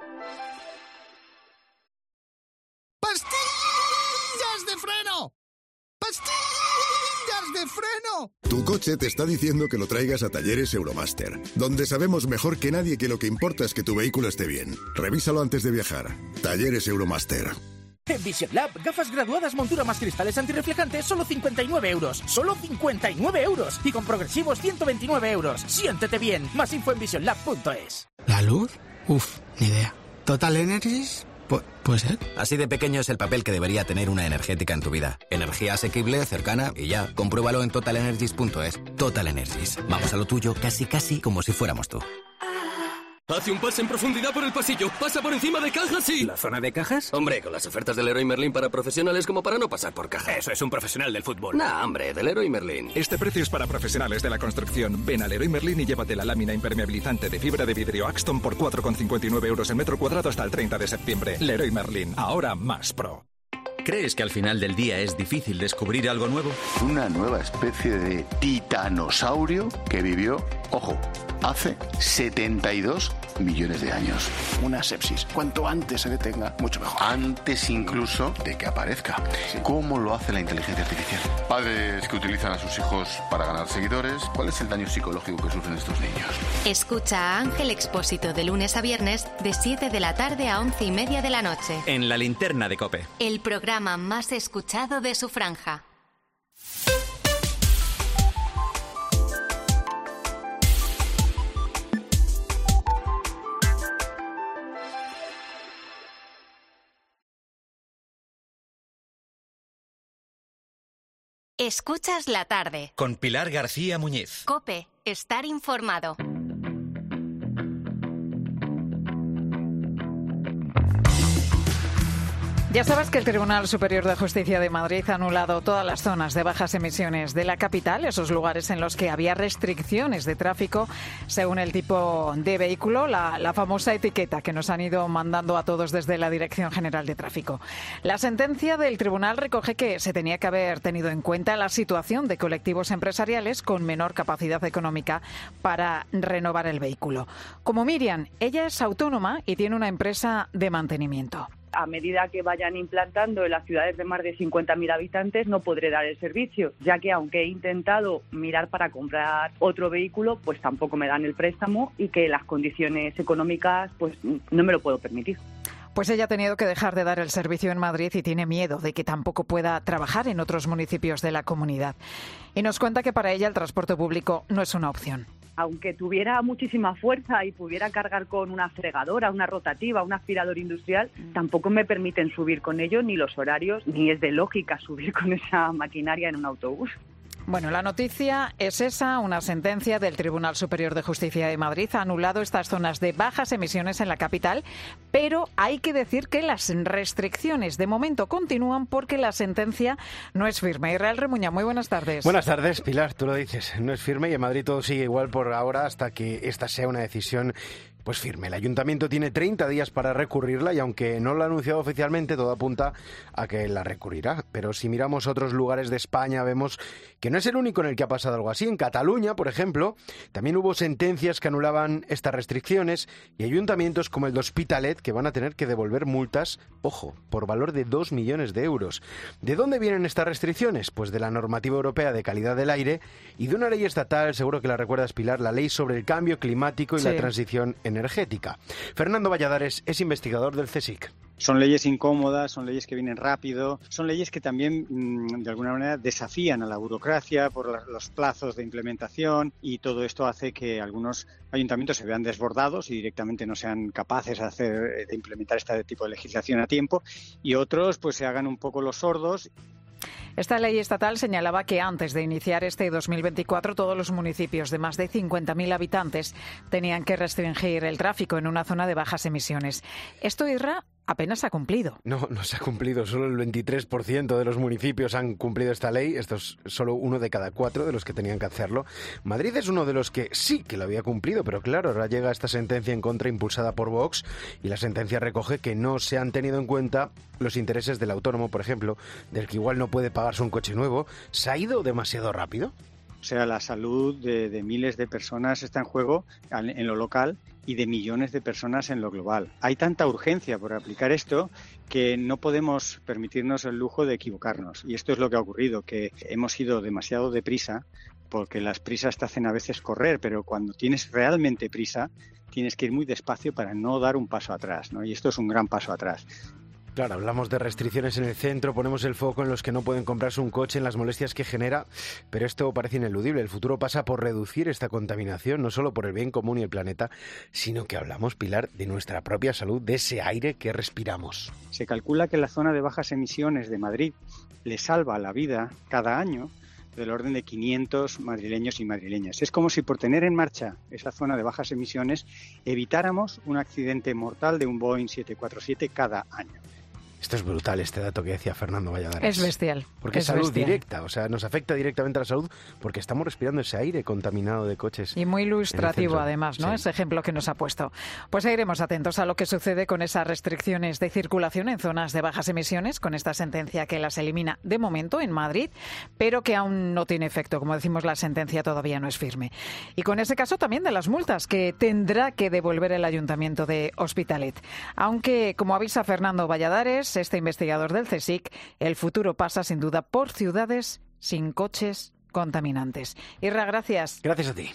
¡Pastillas de freno! ¡Pastillas de freno! Tu coche te está diciendo que lo traigas a Talleres Euromaster, donde sabemos mejor que nadie que lo que importa es que tu vehículo esté bien. Revísalo antes de viajar. Talleres Euromaster. En Vision Lab, gafas graduadas, montura más cristales antirreflejantes, solo cincuenta y nueve euros. ¡Solo cincuenta y nueve euros! Y con progresivos, ciento veintinueve euros. ¡Siéntete bien! Más info en vision lab punto es. ¿La luz? Uf, ni idea. ¿Total Energies? Pu- ¿Puede ser? Así de pequeño es el papel que debería tener una energética en tu vida. Energía asequible, cercana y ya. Compruébalo en total energies punto es. Total Energies. Vamos a lo tuyo casi casi como si fuéramos tú. Hace un pase en profundidad por el pasillo. Pasa por encima de cajas y... ¿La zona de cajas? Hombre, con las ofertas del Leroy Merlin para profesionales como para no pasar por caja. Eso es un profesional del fútbol. Nah, hombre, del Leroy Merlin. Este precio es para profesionales de la construcción. Ven a Leroy Merlin y llévate la lámina impermeabilizante de fibra de vidrio Axton por cuatro con cincuenta y nueve euros el metro cuadrado hasta el treinta de septiembre. Leroy Merlin, ahora más pro. ¿Crees que al final del día es difícil descubrir algo nuevo? Una nueva especie de titanosaurio que vivió, ojo, hace setenta y dos millones de años. Una sepsis. Cuanto antes se detenga, mucho mejor. Antes incluso de que aparezca. Sí. ¿Cómo lo hace la inteligencia artificial? Padres que utilizan a sus hijos para ganar seguidores. ¿Cuál es el daño psicológico que sufren estos niños? Escucha a Ángel Expósito de lunes a viernes de siete de la tarde a once y media de la noche. En La Linterna de COPE. El programa más escuchado de su franja. Escuchas la tarde. Con Pilar García Muñiz. COPE. Estar informado. Ya sabes que el Tribunal Superior de Justicia de Madrid ha anulado todas las zonas de bajas emisiones de la capital, esos lugares en los que había restricciones de tráfico según el tipo de vehículo, la, la famosa etiqueta que nos han ido mandando a todos desde la Dirección General de Tráfico. La sentencia del tribunal recoge que se tenía que haber tenido en cuenta la situación de colectivos empresariales con menor capacidad económica para renovar el vehículo. Como Miriam, ella es autónoma y tiene una empresa de mantenimiento. A medida que vayan implantando en las ciudades de más de cincuenta mil habitantes no podré dar el servicio, ya que aunque he intentado mirar para comprar otro vehículo, pues tampoco me dan el préstamo y que las condiciones económicas pues no me lo puedo permitir. Pues ella ha tenido que dejar de dar el servicio en Madrid y tiene miedo de que tampoco pueda trabajar en otros municipios de la comunidad. Y nos cuenta que para ella el transporte público no es una opción. Aunque tuviera muchísima fuerza y pudiera cargar con una fregadora, una rotativa, un aspirador industrial, tampoco me permiten subir con ello ni los horarios, ni es de lógica subir con esa maquinaria en un autobús. Bueno, la noticia es esa, una sentencia del Tribunal Superior de Justicia de Madrid ha anulado estas zonas de bajas emisiones en la capital, pero hay que decir que las restricciones de momento continúan porque la sentencia no es firme. Israel Remuña, muy buenas tardes. Buenas tardes, Pilar, tú lo dices, no es firme y en Madrid todo sigue igual por ahora hasta que esta sea una decisión pues firme. El Ayuntamiento tiene treinta días para recurrirla y aunque no lo ha anunciado oficialmente, todo apunta a que la recurrirá. Pero si miramos otros lugares de España, vemos que no es el único en el que ha pasado algo así. En Cataluña, por ejemplo, también hubo sentencias que anulaban estas restricciones y ayuntamientos como el de Hospitalet que van a tener que devolver multas, ojo, por valor de dos millones de euros. ¿De dónde vienen estas restricciones? Pues de la normativa europea de calidad del aire y de una ley estatal, seguro que la recuerdas, Pilar, la ley sobre el cambio climático y sí. la transición energética. energética. Fernando Valladares es investigador del CSIC. Son leyes incómodas, son leyes que vienen rápido, son leyes que también, de alguna manera, desafían a la burocracia por los plazos de implementación y todo esto hace que algunos ayuntamientos se vean desbordados y directamente no sean capaces de, hacer, de implementar este tipo de legislación a tiempo y otros pues se hagan un poco los sordos. Esta ley estatal señalaba que antes de iniciar este dos mil veinticuatro todos los municipios de más de cincuenta mil habitantes tenían que restringir el tráfico en una zona de bajas emisiones. Esto, Irra, apenas ha cumplido. No, no se ha cumplido. Solo el veintitrés por ciento de los municipios han cumplido esta ley. Esto es solo uno de cada cuatro de los que tenían que hacerlo. Madrid es uno de los que sí que lo había cumplido, pero claro, ahora llega esta sentencia en contra impulsada por Vox y la sentencia recoge que no se han tenido en cuenta los intereses del autónomo, por ejemplo, del que igual no puede pagarse un coche nuevo. ¿Se ha ido demasiado rápido? O sea, la salud de, de miles de personas está en juego en lo local y de millones de personas en lo global. Hay tanta urgencia por aplicar esto que no podemos permitirnos el lujo de equivocarnos. Y esto es lo que ha ocurrido, que hemos ido demasiado deprisa, porque las prisas te hacen a veces correr, pero cuando tienes realmente prisa, tienes que ir muy despacio para no dar un paso atrás, ¿no? Y esto es un gran paso atrás. Claro, hablamos de restricciones en el centro, ponemos el foco en los que no pueden comprarse un coche, en las molestias que genera, pero esto parece ineludible. El futuro pasa por reducir esta contaminación, no solo por el bien común y el planeta, sino que hablamos, Pilar, de nuestra propia salud, de ese aire que respiramos. Se calcula que la zona de bajas emisiones de Madrid le salva la vida cada año del orden de quinientos madrileños y madrileñas. Es como si por tener en marcha esa zona de bajas emisiones evitáramos un accidente mortal de un Boeing siete cuatro siete cada año. Esto es brutal, este dato que decía Fernando Valladares. Es bestial. Porque es es salud bestial. directa, o sea, nos afecta directamente a la salud porque estamos respirando ese aire contaminado de coches. Y muy ilustrativo además, ¿no? Sí. Ese ejemplo que nos ha puesto. Pues seguiremos atentos a lo que sucede con esas restricciones de circulación en zonas de bajas emisiones, con esta sentencia que las elimina de momento en Madrid, pero que aún no tiene efecto. Como decimos, la sentencia todavía no es firme. Y con ese caso también de las multas que tendrá que devolver el Ayuntamiento de Hospitalet. Aunque, como avisa Fernando Valladares, este investigador del CSIC, el futuro pasa sin duda por ciudades sin coches contaminantes. Irra, gracias. Gracias a ti.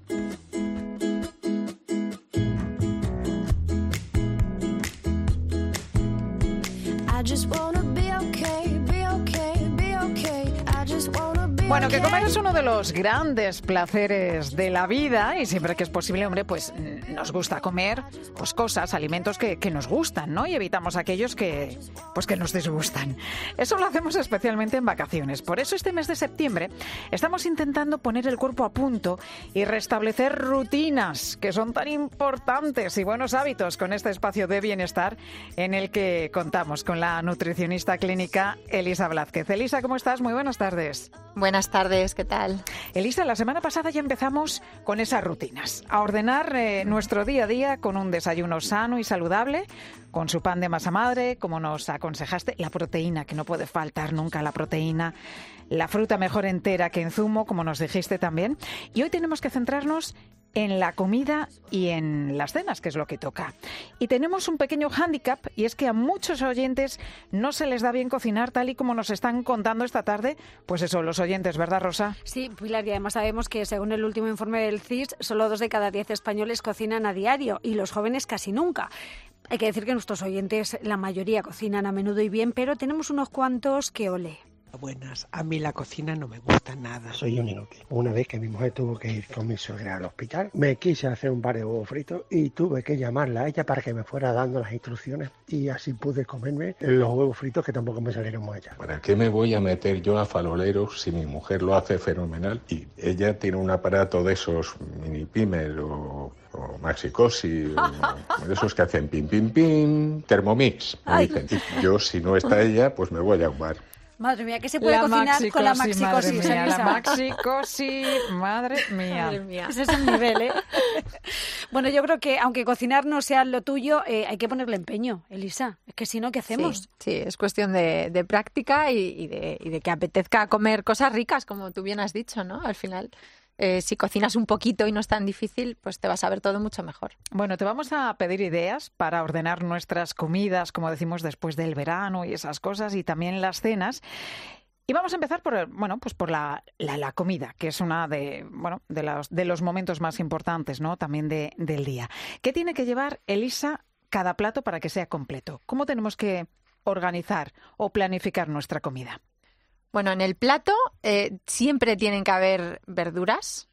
Bueno, que comer es uno de los grandes placeres de la vida y siempre que es posible, hombre, pues nos gusta comer pues cosas, alimentos que, que nos gustan, ¿no? Y evitamos aquellos que, pues que nos disgustan. Eso lo hacemos especialmente en vacaciones. Por eso este mes de septiembre estamos intentando poner el cuerpo a punto y restablecer rutinas que son tan importantes y buenos hábitos con este espacio de bienestar en el que contamos con la nutricionista clínica Elisa Blázquez. Elisa, ¿cómo estás? Muy buenas tardes. Buenas tardes, ¿qué tal? Elisa, la semana pasada ya empezamos con esas rutinas, a ordenar eh, nuestro día a día con un desayuno sano y saludable, con su pan de masa madre, como nos aconsejaste, la proteína, que no puede faltar nunca la proteína, la fruta mejor entera que en zumo, como nos dijiste también. Y hoy tenemos que centrarnos en la comida y en las cenas, que es lo que toca. Y tenemos un pequeño hándicap, y es que a muchos oyentes no se les da bien cocinar, tal y como nos están contando esta tarde. Pues eso, los oyentes, ¿verdad, Rosa? Sí, Pilar, y además sabemos que según el último informe del C I S, solo dos de cada diez españoles cocinan a diario, y los jóvenes casi nunca. Hay que decir que nuestros oyentes, la mayoría, cocinan a menudo y bien, pero tenemos unos cuantos que olé. Buenas, a mí la cocina no me gusta nada. Soy un inútil. Una vez que mi mujer tuvo que ir con mi suegra al hospital, me quise hacer un par de huevos fritos y tuve que llamarla a ella para que me fuera dando las instrucciones y así pude comerme los huevos fritos que tampoco me salieron muy allá. ¿Para qué me voy a meter yo a faloleros si mi mujer lo hace fenomenal? Y ella tiene un aparato de esos mini pimer o... o Maxicosi, o de esos que hacen pim, pim, pim, Thermomix, me dicen. Y yo, si no está ella, pues me voy a ahumar. Madre mía, ¿qué se puede la cocinar con la maxicosi, maxicosi? Madre mía, la maxicosi, madre mía. Madre mía. Ese es el nivel, ¿eh? Bueno, yo creo que aunque cocinar no sea lo tuyo, eh, hay que ponerle empeño, Elisa. Es que si no, ¿qué hacemos? Sí, sí, es cuestión de, de práctica y, y, de, y de que apetezca comer cosas ricas, como tú bien has dicho, ¿no? Al final... Eh, si cocinas un poquito y no es tan difícil, pues te vas a ver todo mucho mejor. Bueno, te vamos a pedir ideas para ordenar nuestras comidas, como decimos, después del verano y esas cosas, y también las cenas. Y vamos a empezar por, bueno, pues por la, la, la comida, que es una de, bueno, de, los, de los momentos más importantes, ¿no? También de, del día. ¿Qué tiene que llevar, Elisa, cada plato para que sea completo? ¿Cómo tenemos que organizar o planificar nuestra comida? Bueno, en el plato eh, siempre tienen que haber verduras.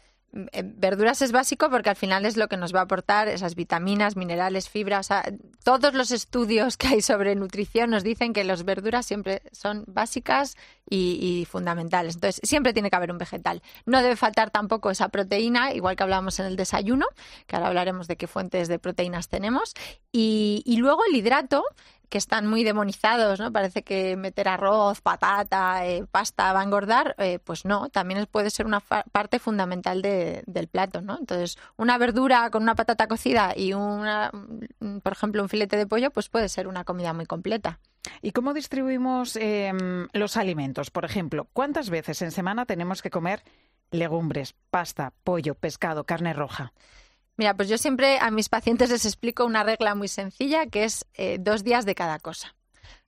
Eh, verduras es básico porque al final es lo que nos va a aportar esas vitaminas, minerales, fibras. O sea, todos los estudios que hay sobre nutrición nos dicen que las verduras siempre son básicas y, y fundamentales. Entonces, siempre tiene que haber un vegetal. No debe faltar tampoco esa proteína, igual que hablábamos en el desayuno, que ahora hablaremos de qué fuentes de proteínas tenemos. Y, y luego el hidrato, que están muy demonizados, ¿no? Parece que meter arroz, patata, eh, pasta va a engordar. Eh, pues no, también puede ser una fa- parte fundamental de, del plato, ¿no? Entonces, una verdura con una patata cocida y, una, por ejemplo, un filete de pollo, pues puede ser una comida muy completa. ¿Y cómo distribuimos eh, los alimentos? Por ejemplo, ¿cuántas veces en semana tenemos que comer legumbres, pasta, pollo, pescado, carne roja? Mira, pues yo siempre a mis pacientes les explico una regla muy sencilla, que es eh, dos días de cada cosa.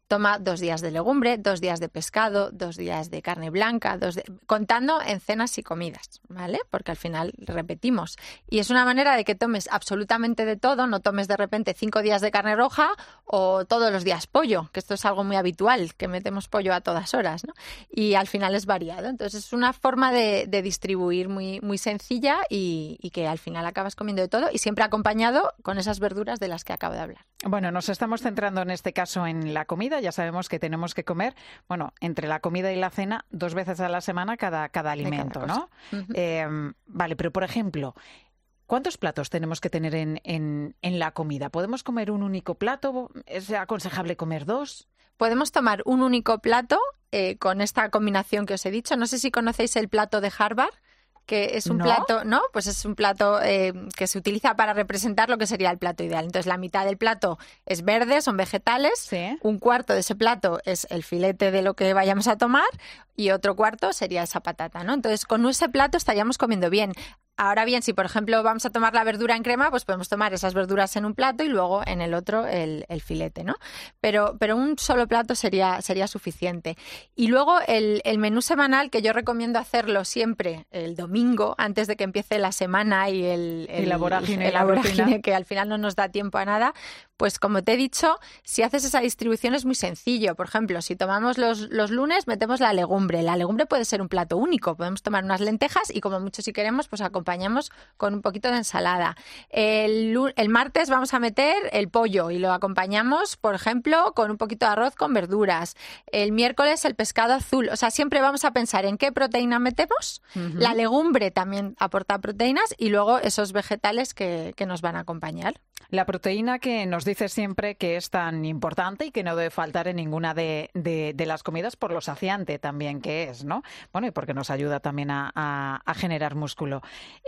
toma dos días de legumbre, dos días de pescado, dos días de carne blanca, dos de... contando en cenas y comidas, ¿vale? Porque al final repetimos. Y es una manera de que tomes absolutamente de todo, no tomes de repente cinco días de carne roja o todos los días pollo, que esto es algo muy habitual, que metemos pollo a todas horas, ¿no? Y al final es variado. Entonces es una forma de, de distribuir muy, muy sencilla y, y que al final acabas comiendo de todo y siempre acompañado con esas verduras de las que acabo de hablar. Bueno, nos estamos centrando en este caso en la comida. Ya sabemos que tenemos que comer, bueno, entre la comida y la cena, dos veces a la semana cada, cada alimento, cada ¿no? Uh-huh. Eh, vale, pero por ejemplo, ¿cuántos platos tenemos que tener en, en, en la comida? ¿Podemos comer un único plato? ¿Es aconsejable comer dos? Podemos tomar un único plato eh, con esta combinación que os he dicho. No sé si conocéis el plato de Harvard, que es un ¿No? plato, ¿no? Pues es un plato eh, que se utiliza para representar lo que sería el plato ideal. Entonces, la mitad del plato es verde, son vegetales, sí. Un cuarto de ese plato es el filete de lo que vayamos a tomar y otro cuarto sería esa patata, ¿no? Entonces, con ese plato estaríamos comiendo bien. Ahora bien, si por ejemplo vamos a tomar la verdura en crema, pues podemos tomar esas verduras en un plato y luego en el otro el, el filete, ¿no? Pero, pero un solo plato sería, sería suficiente. Y luego el, el menú semanal, que yo recomiendo hacerlo siempre el domingo, antes de que empiece la semana y el, el, y la vorágine, el, la vorágine que al final no nos da tiempo a nada, pues como te he dicho, si haces esa distribución es muy sencillo. Por ejemplo, si tomamos los, los lunes, metemos la legumbre. La legumbre puede ser un plato único. Podemos tomar unas lentejas y como mucho si queremos, pues acompañamos con un poquito de ensalada. El, el martes vamos a meter el pollo y lo acompañamos, por ejemplo, con un poquito de arroz con verduras. El miércoles el pescado azul. O sea, siempre vamos a pensar en qué proteína metemos. Uh-huh. La legumbre también aporta proteínas y luego esos vegetales que, que nos van a acompañar. La proteína que nos dice siempre que es tan importante y que no debe faltar en ninguna de, de, de las comidas por lo saciante también que es, ¿no? Bueno, y porque nos ayuda también a, a, a generar músculo.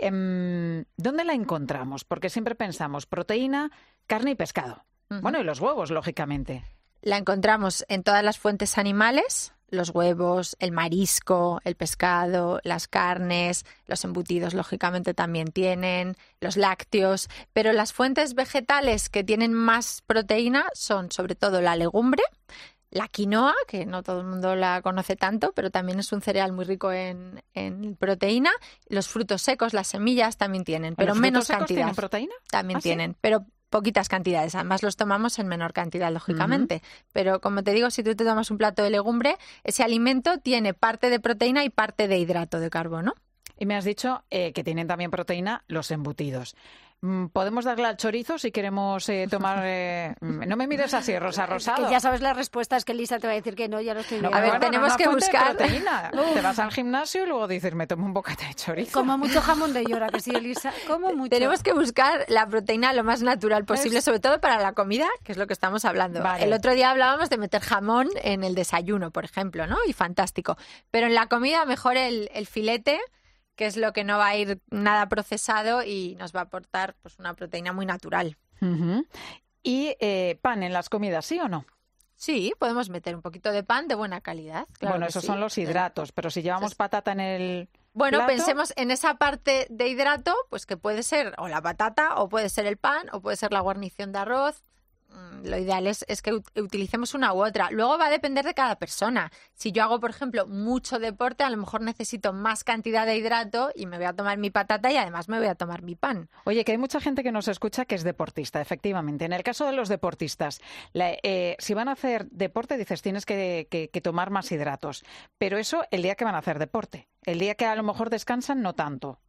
Eh, ¿Dónde la encontramos? Porque siempre pensamos proteína, carne y pescado. Uh-huh. Bueno, y los huevos, lógicamente. La encontramos en todas las fuentes animales. Los huevos, el marisco, el pescado, las carnes, los embutidos lógicamente también tienen, los lácteos, pero las fuentes vegetales que tienen más proteína son sobre todo la legumbre, la quinoa, que no todo el mundo la conoce tanto, pero también es un cereal muy rico en, en proteína, los frutos secos, las semillas también tienen, pero menos cantidad. ¿Tienen proteína? También ¿Ah, tienen, sí? pero poquitas cantidades, además los tomamos en menor cantidad, lógicamente. Uh-huh. Pero como te digo, si tú te tomas un plato de legumbre, ese alimento tiene parte de proteína y parte de hidrato de carbono. Y me has dicho eh, que tienen también proteína los embutidos. ¿Podemos darle al chorizo si queremos eh, tomar...? Eh... No me mires así, Rosa Rosado. Que ya sabes las respuestas, que Lisa te va a decir que no, ya lo estoy viendo. A ver, bueno, tenemos no, que buscar... proteína. Te vas al gimnasio y luego dices, me tomo un bocata de chorizo. Como mucho jamón de York, que sí, Elisa. Como mucho. Tenemos que buscar la proteína lo más natural posible, es... sobre todo para la comida, que es lo que estamos hablando. Vale. El otro día hablábamos de meter jamón en el desayuno, por ejemplo, ¿no? Y fantástico. Pero en la comida mejor el, el filete, que es lo que no va a ir nada procesado y nos va a aportar pues una proteína muy natural. Uh-huh. ¿Y eh, pan en las comidas, sí o no? Sí, podemos meter un poquito de pan de buena calidad. Claro bueno, que esos sí. son los hidratos, pero si llevamos Entonces, patata en el Bueno, plato... pensemos en esa parte de hidrato, pues que puede ser o la patata, o puede ser el pan, o puede ser la guarnición de arroz. Lo ideal es, es que utilicemos una u otra. Luego va a depender de cada persona. Si yo hago, por ejemplo, mucho deporte, a lo mejor necesito más cantidad de hidrato y me voy a tomar mi patata y además me voy a tomar mi pan. Oye, que hay mucha gente que nos escucha que es deportista, efectivamente. En el caso de los deportistas, la, eh, si van a hacer deporte, dices, tienes que, que, que tomar más hidratos. Pero eso el día que van a hacer deporte. El día que a lo mejor descansan, no tanto.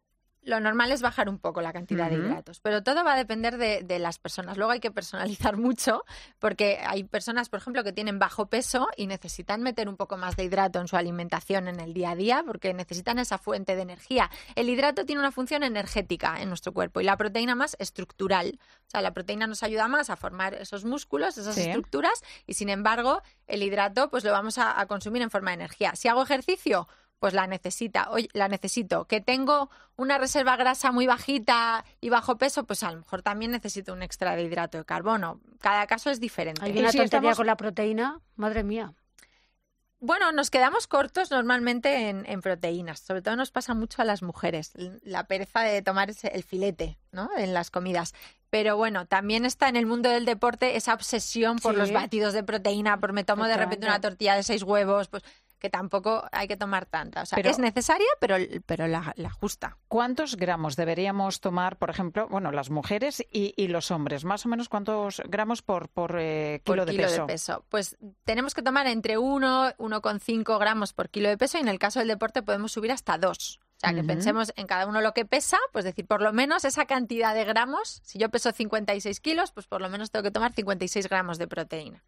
Lo normal es bajar un poco la cantidad uh-huh. de hidratos, pero todo va a depender de, de las personas. Luego hay que personalizar mucho, porque hay personas, por ejemplo, que tienen bajo peso y necesitan meter un poco más de hidrato en su alimentación en el día a día, porque necesitan esa fuente de energía. El hidrato tiene una función energética en nuestro cuerpo y la proteína más estructural. O sea, la proteína nos ayuda más a formar esos músculos, esas sí. estructuras, y sin embargo, el hidrato pues lo vamos a, a consumir en forma de energía. Si hago ejercicio, pues la necesita, oye, la necesito. Que tengo una reserva grasa muy bajita y bajo peso, pues a lo mejor también necesito un extra de hidrato de carbono. Cada caso es diferente. Hay una si tontería estamos... con la proteína, madre mía. Bueno, nos quedamos cortos normalmente en, en proteínas. Sobre todo nos pasa mucho a las mujeres, la pereza de tomar ese, el filete, ¿no?, en las comidas. Pero bueno, también está en el mundo del deporte esa obsesión por sí. los batidos de proteína, por me tomo de repente una tortilla de seis huevos, pues que tampoco hay que tomar tanta. O sea, pero, es necesaria, pero, pero la, la justa. ¿Cuántos gramos deberíamos tomar, por ejemplo, bueno, las mujeres y, y los hombres? Más o menos, ¿cuántos gramos por, por eh, kilo, por de, kilo peso? de peso? Pues tenemos que tomar entre uno, uno coma cinco gramos por kilo de peso y en el caso del deporte podemos subir hasta dos. O sea, que uh-huh. pensemos en cada uno lo que pesa, pues decir, por lo menos esa cantidad de gramos, si yo peso cincuenta y seis kilos, pues por lo menos tengo que tomar cincuenta y seis gramos de proteína.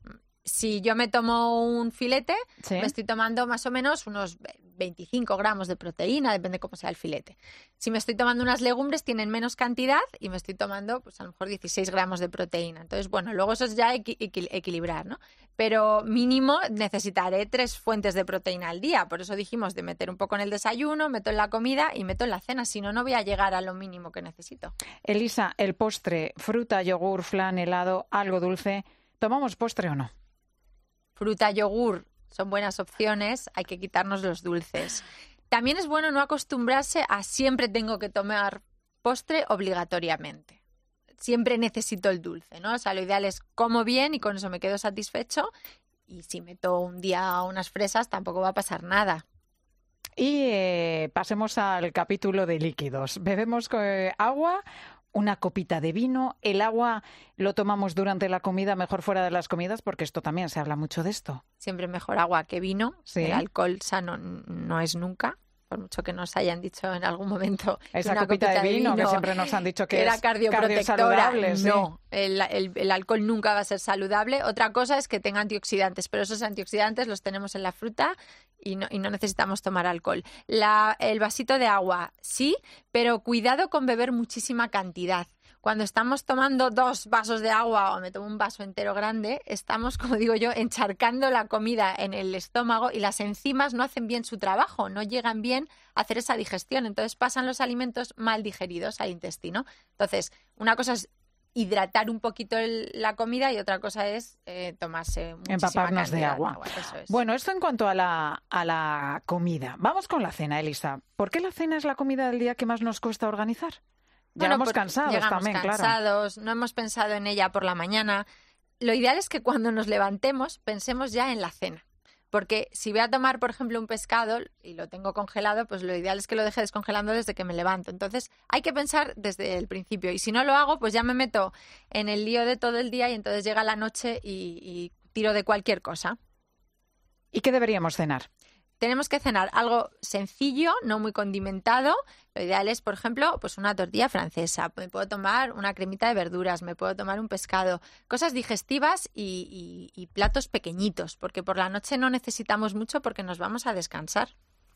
Si yo me tomo un filete, ¿sí?, me estoy tomando más o menos unos veinticinco gramos de proteína, depende cómo sea el filete. Si me estoy tomando unas legumbres, tienen menos cantidad y me estoy tomando, pues a lo mejor dieciséis gramos de proteína. Entonces, bueno, luego eso es ya equi- equi- equilibrar, ¿no? Pero mínimo necesitaré tres fuentes de proteína al día. Por eso dijimos de meter un poco en el desayuno, meto en la comida y meto en la cena. Si no, no voy a llegar a lo mínimo que necesito. Elisa, el postre, fruta, yogur, flan, helado, algo dulce, ¿tomamos postre o no? Fruta, yogur son buenas opciones, hay que quitarnos los dulces. También es bueno no acostumbrarse a siempre tengo que tomar postre obligatoriamente. Siempre necesito el dulce, ¿no? O sea, lo ideal es como bien y con eso me quedo satisfecho. Y si meto un día unas fresas tampoco va a pasar nada. Y eh, pasemos al capítulo de líquidos. ¿Bebemos eh, agua? Una copita de vino, el agua lo tomamos durante la comida, mejor fuera de las comidas, porque esto también se habla mucho de esto. Siempre mejor agua que vino. ¿Sí? El alcohol sano no es nunca, por mucho que nos hayan dicho en algún momento. Esa una copita, copita de, de vino, vino que siempre nos han dicho que era es cardioprotectora. cardio ¿sí? No, el, el, el alcohol nunca va a ser saludable. Otra cosa es que tenga antioxidantes, pero esos antioxidantes los tenemos en la fruta y no, y no necesitamos tomar alcohol. La, el vasito de agua, sí, pero cuidado con beber muchísima cantidad. Cuando estamos tomando dos vasos de agua o me tomo un vaso entero grande, estamos, como digo yo, encharcando la comida en el estómago y las enzimas no hacen bien su trabajo, no llegan bien a hacer esa digestión. Entonces pasan los alimentos mal digeridos al intestino. Entonces, una cosa es hidratar un poquito el, la comida y otra cosa es eh, tomarse muchísima empaparnos cantidad de agua. De agua. Eso es. Bueno, esto en cuanto a la, a la comida. Vamos con la cena, Elisa. ¿Por qué la cena es la comida del día que más nos cuesta organizar? Llegamos bueno, cansados llegamos también, cansados, claro. No hemos pensado en ella por la mañana. Lo ideal es que cuando nos levantemos pensemos ya en la cena. Porque si voy a tomar, por ejemplo, un pescado y lo tengo congelado, pues lo ideal es que lo deje descongelando desde que me levanto. Entonces hay que pensar desde el principio. Y si no lo hago, pues ya me meto en el lío de todo el día y entonces llega la noche y, y tiro de cualquier cosa. ¿Y qué deberíamos cenar? Tenemos que cenar algo sencillo, no muy condimentado. Lo ideal es, por ejemplo, pues una tortilla francesa. Me puedo tomar una cremita de verduras, me puedo tomar un pescado. Cosas digestivas y, y, y platos pequeñitos, porque por la noche no necesitamos mucho porque nos vamos a descansar.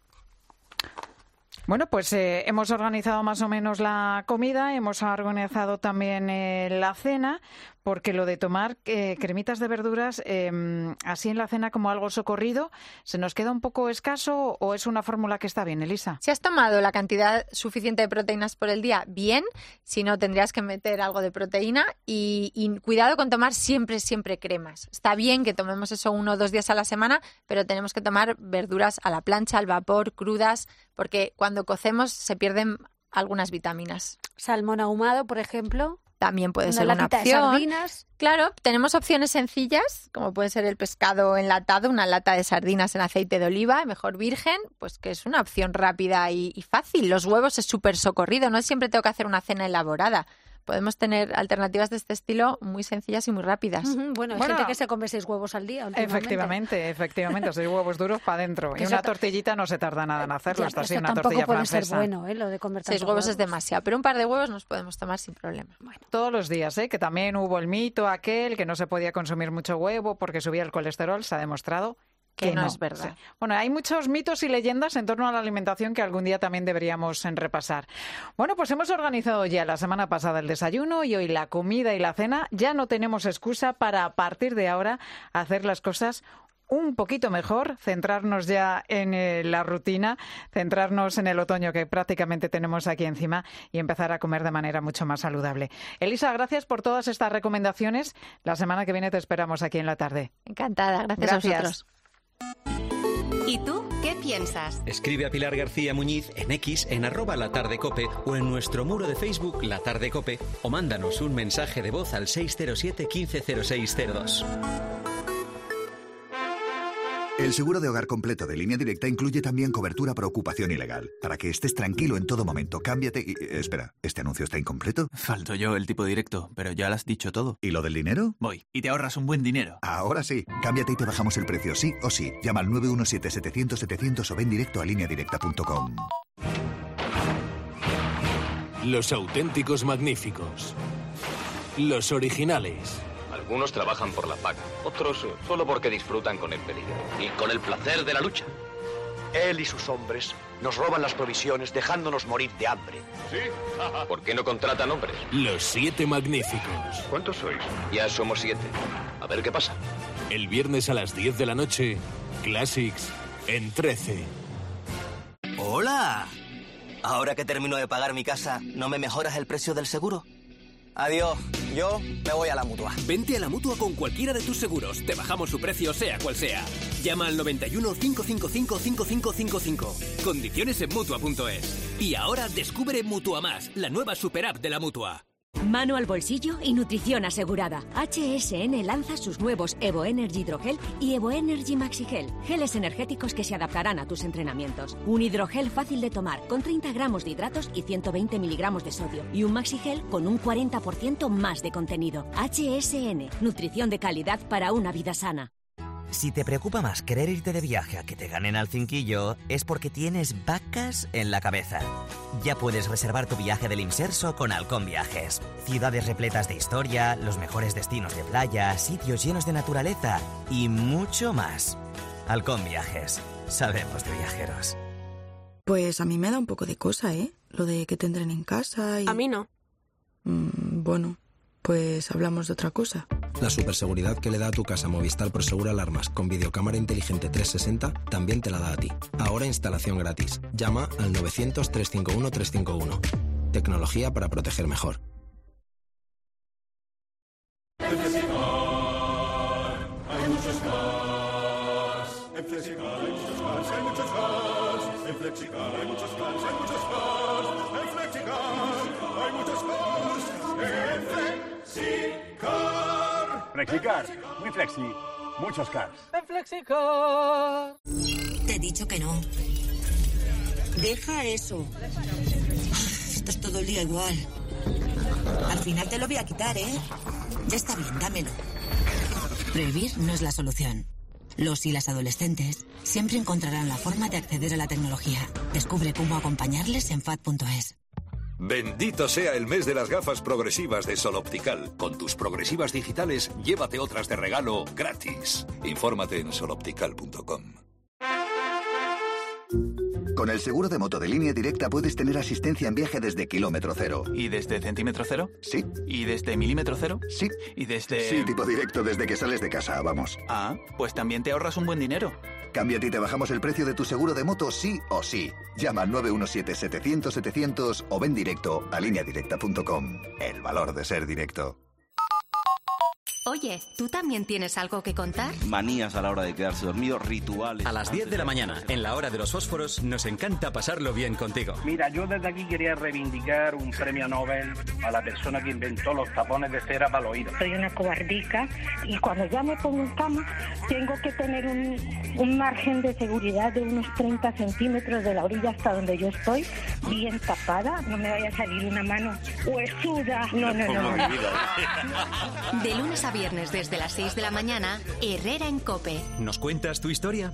Bueno, pues eh, hemos organizado más o menos la comida, hemos organizado también eh, la cena, porque lo de tomar eh, cremitas de verduras eh, así en la cena como algo socorrido, ¿se nos queda un poco escaso o es una fórmula que está bien, Elisa? Si has tomado la cantidad suficiente de proteínas por el día, bien. Si no, tendrías que meter algo de proteína y, y cuidado con tomar siempre, siempre cremas. Está bien que tomemos eso uno o dos días a la semana, pero tenemos que tomar verduras a la plancha, al vapor, crudas, porque cuando cocemos se pierden algunas vitaminas. Salmón ahumado, por ejemplo. También puede una ser una latita opción. De sardinas. Claro, tenemos opciones sencillas, como puede ser el pescado enlatado, una lata de sardinas en aceite de oliva, mejor virgen, pues que es una opción rápida y, y fácil. Los huevos es súper socorrido, no siempre tengo que hacer una cena elaborada. Podemos tener alternativas de este estilo muy sencillas y muy rápidas. Uh-huh. Bueno, hay bueno, gente que se come seis huevos al día últimamente. Efectivamente, efectivamente, seis huevos duros para adentro. Y una tortillita no se tarda nada en hacerlo, ya, hasta así una tampoco tortilla puede francesa. ser bueno, ¿eh? Lo de comer seis tantos huevos, huevos es demasiado, pero un par de huevos nos podemos tomar sin problema. Bueno. Todos los días, ¿eh? Que también hubo el mito aquel que no se podía consumir mucho huevo porque subía el colesterol, se ha demostrado que, que no, no es verdad. Sí. Bueno, hay muchos mitos y leyendas en torno a la alimentación que algún día también deberíamos repasar. Bueno, pues hemos organizado ya la semana pasada el desayuno y hoy la comida y la cena. Ya no tenemos excusa para, a partir de ahora, hacer las cosas un poquito mejor, centrarnos ya en eh, la rutina, centrarnos en el otoño que prácticamente tenemos aquí encima y empezar a comer de manera mucho más saludable. Elisa, gracias por todas estas recomendaciones. La semana que viene te esperamos aquí en la tarde. Encantada, gracias, gracias. a vosotros. ¿Y tú qué piensas? Escribe a Pilar García Muñiz en X, en arroba La Tarde Cope o en nuestro muro de Facebook La Tarde Cope o mándanos un mensaje de voz al seis cero siete, uno cinco cero seis cero dos. El seguro de hogar completo de Línea Directa incluye también cobertura por ocupación ilegal, para que estés tranquilo en todo momento. Cámbiate y... eh, espera, ¿este anuncio está incompleto? Falto yo, el tipo directo, pero ya lo has dicho todo. ¿Y lo del dinero? Voy, y te ahorras un buen dinero. Ahora sí. Cámbiate y te bajamos el precio, sí o sí. Llama al nueve uno siete, setecientos, setecientos o ven directo a línea directa punto com. Los auténticos magníficos. Los originales. Algunos trabajan por la paga, otros solo porque disfrutan con el peligro y con el placer de la lucha. Él y sus hombres nos roban las provisiones dejándonos morir de hambre. ¿Sí? ¿Por qué no contratan hombres? Los siete magníficos. ¿Cuántos sois? Ya somos siete. A ver qué pasa. El viernes a las diez de la noche, Classics en trece. ¡Hola! Ahora que termino de pagar mi casa, ¿no me mejoras el precio del seguro? Adiós, yo me voy a la Mutua. Vente a la Mutua con cualquiera de tus seguros. Te bajamos su precio, sea cual sea. Llama al noventa y uno, cinco cinco cinco, cinco cinco cinco cinco. Condiciones en Mutua punto es. Y ahora descubre Mutua Más, la nueva super app de la Mutua. Mano al bolsillo y nutrición asegurada. H S N lanza sus nuevos Evo Energy Hidrogel y Evo Energy Maxi Gel, geles energéticos que se adaptarán a tus entrenamientos. Un hidrogel fácil de tomar con treinta gramos de hidratos y ciento veinte miligramos de sodio. Y un Maxi Gel con un cuarenta por ciento más de contenido. H S N, nutrición de calidad para una vida sana. Si te preocupa más querer irte de viaje a que te ganen al cinquillo, es porque tienes vacas en la cabeza. Ya puedes reservar tu viaje del Imserso con Halcón Viajes. Ciudades repletas de historia, los mejores destinos de playa, sitios llenos de naturaleza y mucho más. Halcón Viajes. Sabemos de viajeros. Pues a mí me da un poco de cosa, ¿eh? Lo de que tendrán en casa y... A mí no. Mm, bueno, pues hablamos de otra cosa. La superseguridad que le da a tu casa Movistar Prosegur Alarmas con videocámara inteligente trescientos sesenta también te la da a ti. Ahora instalación gratis. Llama al novecientos, trescientos cincuenta y uno, trescientos cincuenta y uno. Tecnología para proteger mejor. En Flexicar hay muchos cars. En Flexicar hay muchos cars, hay muchos cars. En Flexicar hay muchos cars, hay muchos cars. En Flexicar hay muchos cars. En Flexicar. Flexicar, muy flexi, muchos cars. En Flexicar. Te he dicho que no. Deja eso. Esto es todo el día igual. Al final te lo voy a quitar, ¿eh? Ya está bien, dámelo. Prohibir no es la solución. Los y las adolescentes siempre encontrarán la forma de acceder a la tecnología. Descubre cómo acompañarles en F A D punto es. Bendito sea el mes de las gafas progresivas de Sol Optical. Con tus progresivas digitales, llévate otras de regalo gratis. Infórmate en sol optical punto com. Con el seguro de moto de Línea Directa puedes tener asistencia en viaje desde kilómetro cero. ¿Y desde centímetro cero? Sí. ¿Y desde milímetro cero? Sí. ¿Y desde...? Sí, tipo directo desde que sales de casa, vamos. Ah, pues también te ahorras un buen dinero. Cámbiate y te bajamos el precio de tu seguro de moto sí o sí. Llama al nueve uno siete, setecientos, setecientos o ven directo a línea directa punto com. El valor de ser directo. Oye, ¿tú también tienes algo que contar? Manías a la hora de quedarse dormido, rituales... A las diez de la mañana, en la hora de los fósforos, nos encanta pasarlo bien contigo. Mira, yo desde aquí quería reivindicar un premio Nobel a la persona que inventó los tapones de cera para los oídos. Soy una cobardica y cuando ya me pongo en cama tengo que tener un, un margen de seguridad de unos treinta centímetros de la orilla hasta donde yo estoy, bien tapada, no me vaya a salir una mano huesuda. No, no, no. no. De lunes a viernes desde las seis de la mañana, Herrera en COPE. ¿Nos cuentas tu historia?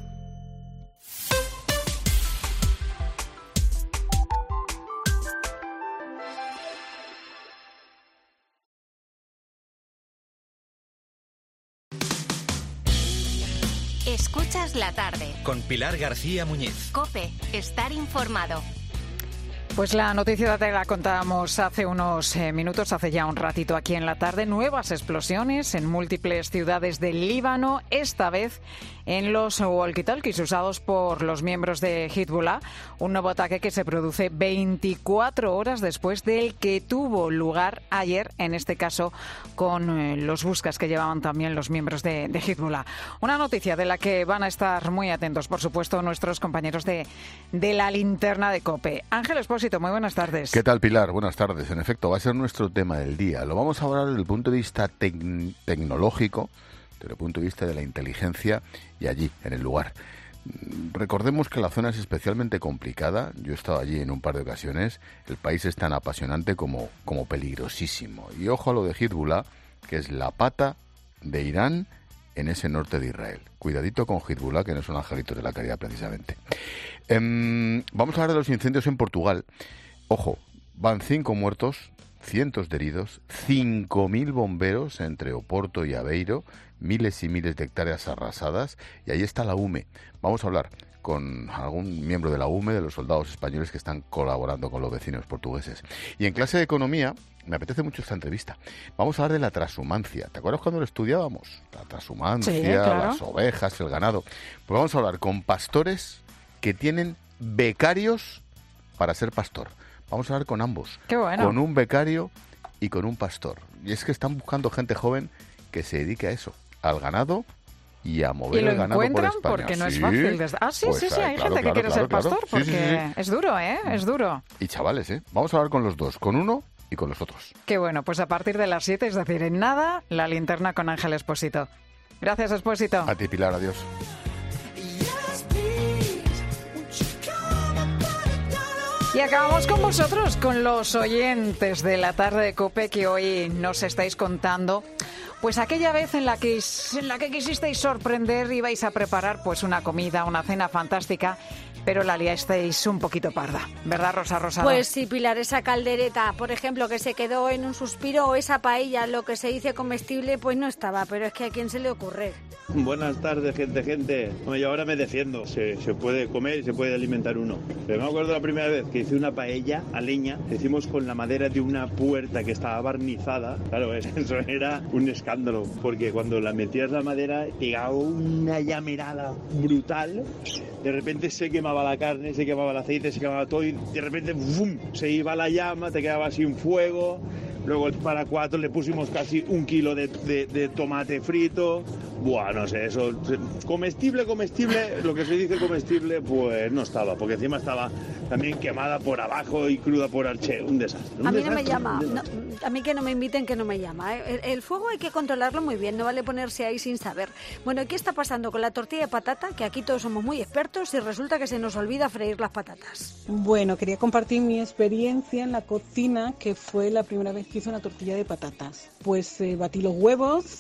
Escuchas la tarde. Con Pilar García Muñiz. COPE, estar informado. Pues la noticia te la contábamos hace unos eh, minutos, hace ya un ratito aquí en la tarde. Nuevas explosiones en múltiples ciudades del Líbano, esta vez en los walkie-talkies usados por los miembros de Hezbollah. Un nuevo ataque que se produce veinticuatro horas después del que tuvo lugar ayer, en este caso con eh, los buscas que llevaban también los miembros de, de Hezbollah. Una noticia de la que van a estar muy atentos, por supuesto, nuestros compañeros de, de la linterna de COPE. Ángel Espósito, muy buenas tardes. ¿Qué tal, Pilar? Buenas tardes. En efecto, va a ser nuestro tema del día. Lo vamos a hablar desde el punto de vista tec- tecnológico, desde el punto de vista de la inteligencia y allí, en el lugar. Recordemos que la zona es especialmente complicada. Yo he estado allí en un par de ocasiones. El país es tan apasionante como, como peligrosísimo. Y ojo a lo de Hezbollah, que es la pata de Irán en ese norte de Israel. Cuidadito con Hezbollah, que no son angelitos de la caridad precisamente. Eh, vamos a hablar de los incendios en Portugal. Ojo, van cinco muertos, cientos de heridos, cinco mil bomberos entre Oporto y Aveiro, miles y miles de hectáreas arrasadas, y ahí está la U M E. Vamos a hablar con algún miembro de la U M E, de los soldados españoles que están colaborando con los vecinos portugueses. Y en clase de economía, me apetece mucho esta entrevista. Vamos a hablar de la transhumancia. ¿Te acuerdas cuando lo estudiábamos? La transhumancia, sí, claro. Las ovejas, el ganado. Pues vamos a hablar con pastores que tienen becarios para ser pastor. Vamos a hablar con ambos. Qué bueno. Con un becario y con un pastor. Y es que están buscando gente joven que se dedique a eso, al ganado y a mover el ganado por España. ¿Y lo encuentran? Porque no sí. es fácil. Desde... Ah, sí, pues sí, sí, hay claro, gente claro, que quiere claro, ser pastor, claro. porque sí, sí, sí. es duro, ¿eh? Es duro. Y chavales, ¿eh? Vamos a hablar con los dos, con uno y con los otros. Qué bueno, pues a partir de las siete, es decir, en nada, la linterna con Ángel Espósito. Gracias, Espósito. A ti, Pilar, adiós. Y acabamos con vosotros, con los oyentes de la tarde de COPE, que hoy nos estáis contando pues aquella vez en la que en la que quisisteis sorprender, ibais a preparar pues una comida, una cena fantástica, pero la liasteis un poquito parda, ¿verdad, Rosa Rosado? Pues sí, Pilar, esa caldereta, por ejemplo, que se quedó en un suspiro, o esa paella, lo que se dice comestible, pues no estaba, pero es que a quién se le ocurre. Buenas tardes, gente, gente. Bueno, yo ahora me defiendo, se, se puede comer y se puede alimentar uno. Pero me acuerdo la primera vez que hice una paella a leña, que hicimos con la madera de una puerta que estaba barnizada. Claro, eso era un escándalo, porque cuando la metías la madera, pegaba una llamerada brutal. De repente se quemaba la carne, se quemaba el aceite, se quemaba todo y de repente ¡bum!, se iba la llama, te quedaba sin fuego. Luego para cuatro le pusimos casi un kilo de, de, de tomate frito. Buah, no sé, eso comestible, comestible, lo que se dice comestible, pues no estaba, porque encima estaba también quemada por abajo y cruda por arche, un desastre. Un a mí desastre, no me llama, no, a mí que no me inviten, que no me llama. ¿eh? El, el fuego hay que controlarlo muy bien, no vale ponerse ahí sin saber. Bueno, ¿qué está pasando con la tortilla de patata? Que aquí todos somos muy expertos y resulta que se nos olvida freír las patatas. Bueno, quería compartir mi experiencia en la cocina, que fue la primera vez que hice una tortilla de patatas. Pues eh, batí los huevos,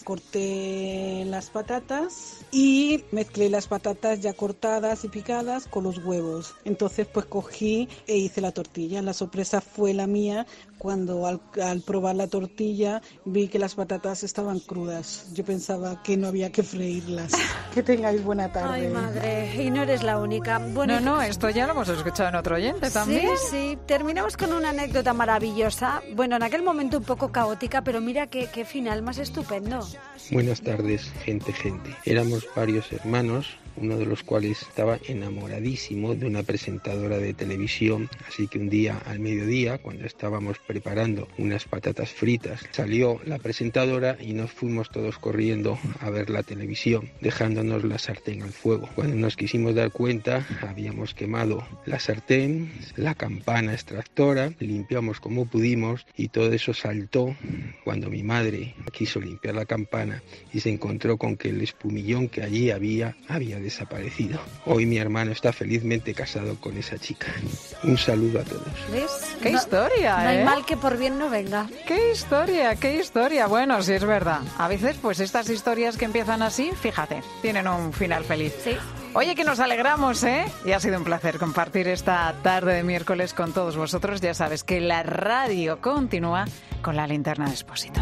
corté las patatas y mezclé las patatas ya cortadas y picadas con los huevos. Entonces pues cogí e hice la tortilla. La sorpresa fue la mía cuando al, al probar la tortilla vi que las patatas estaban crudas. Yo pensaba que no había que freírlas. Que tengáis buena tarde. Ay, madre, y no eres la única. Bueno, no, no, esto ya lo hemos escuchado en otro oyente también. Sí, sí. Terminamos con una anécdota maravillosa. Bueno, en aquel momento un poco caótica, pero mira qué, qué final más estupendo. Buenas tardes, gente, gente. Éramos varios hermanos, uno de los cuales estaba enamoradísimo de una presentadora de televisión, así que un día al mediodía, cuando estábamos preparando unas patatas fritas, salió la presentadora y nos fuimos todos corriendo a ver la televisión, dejándonos la sartén al fuego. Cuando nos quisimos dar cuenta, habíamos quemado la sartén, la campana extractora, limpiamos como pudimos y todo eso saltó cuando mi madre quiso limpiar la campana y se encontró con que el espumillón que allí había había desaparecido. Hoy mi hermano está felizmente casado con esa chica. Un saludo a todos. ¿Ves? ¡Qué no, historia, no eh! No hay mal que por bien no venga. ¡Qué historia, qué historia! Bueno, sí es verdad. A veces, pues estas historias que empiezan así, fíjate, tienen un final feliz. Sí. Oye, que nos alegramos, ¿eh? Y ha sido un placer compartir esta tarde de miércoles con todos vosotros. Ya sabes que la radio continúa con la linterna de Espósito.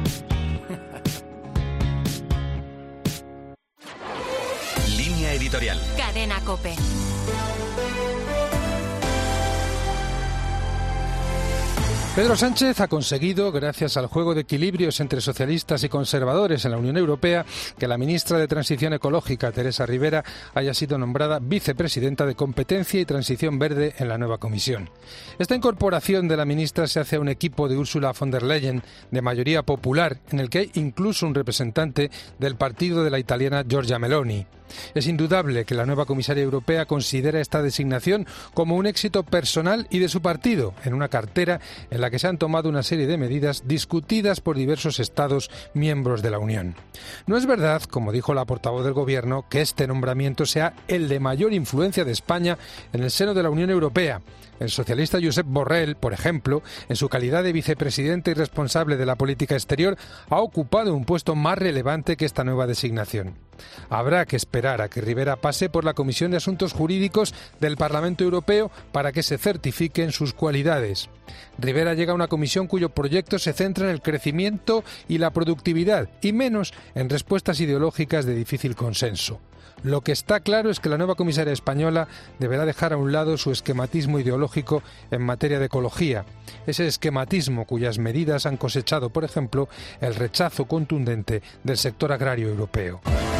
Línea editorial. Cadena COPE. Pedro Sánchez ha conseguido, gracias al juego de equilibrios entre socialistas y conservadores en la Unión Europea, que la ministra de Transición Ecológica, Teresa Rivera, haya sido nombrada vicepresidenta de Competencia y Transición Verde en la nueva comisión. Esta incorporación de la ministra se hace a un equipo de Ursula von der Leyen de mayoría popular, en el que hay incluso un representante del partido de la italiana Giorgia Meloni. Es indudable que la nueva comisaria europea considera esta designación como un éxito personal y de su partido, en una cartera en la que se han tomado una serie de medidas discutidas por diversos Estados miembros de la Unión. No es verdad, como dijo la portavoz del Gobierno, que este nombramiento sea el de mayor influencia de España en el seno de la Unión Europea. El socialista Josep Borrell, por ejemplo, en su calidad de vicepresidente y responsable de la política exterior, ha ocupado un puesto más relevante que esta nueva designación. Habrá que esperar a que Rivera pase por la Comisión de Asuntos Jurídicos del Parlamento Europeo para que se certifiquen sus cualidades. Rivera llega a una comisión cuyo proyecto se centra en el crecimiento y la productividad, y menos en respuestas ideológicas de difícil consenso. Lo que está claro es que la nueva comisaria española deberá dejar a un lado su esquematismo ideológico en materia de ecología, ese esquematismo cuyas medidas han cosechado, por ejemplo, el rechazo contundente del sector agrario europeo.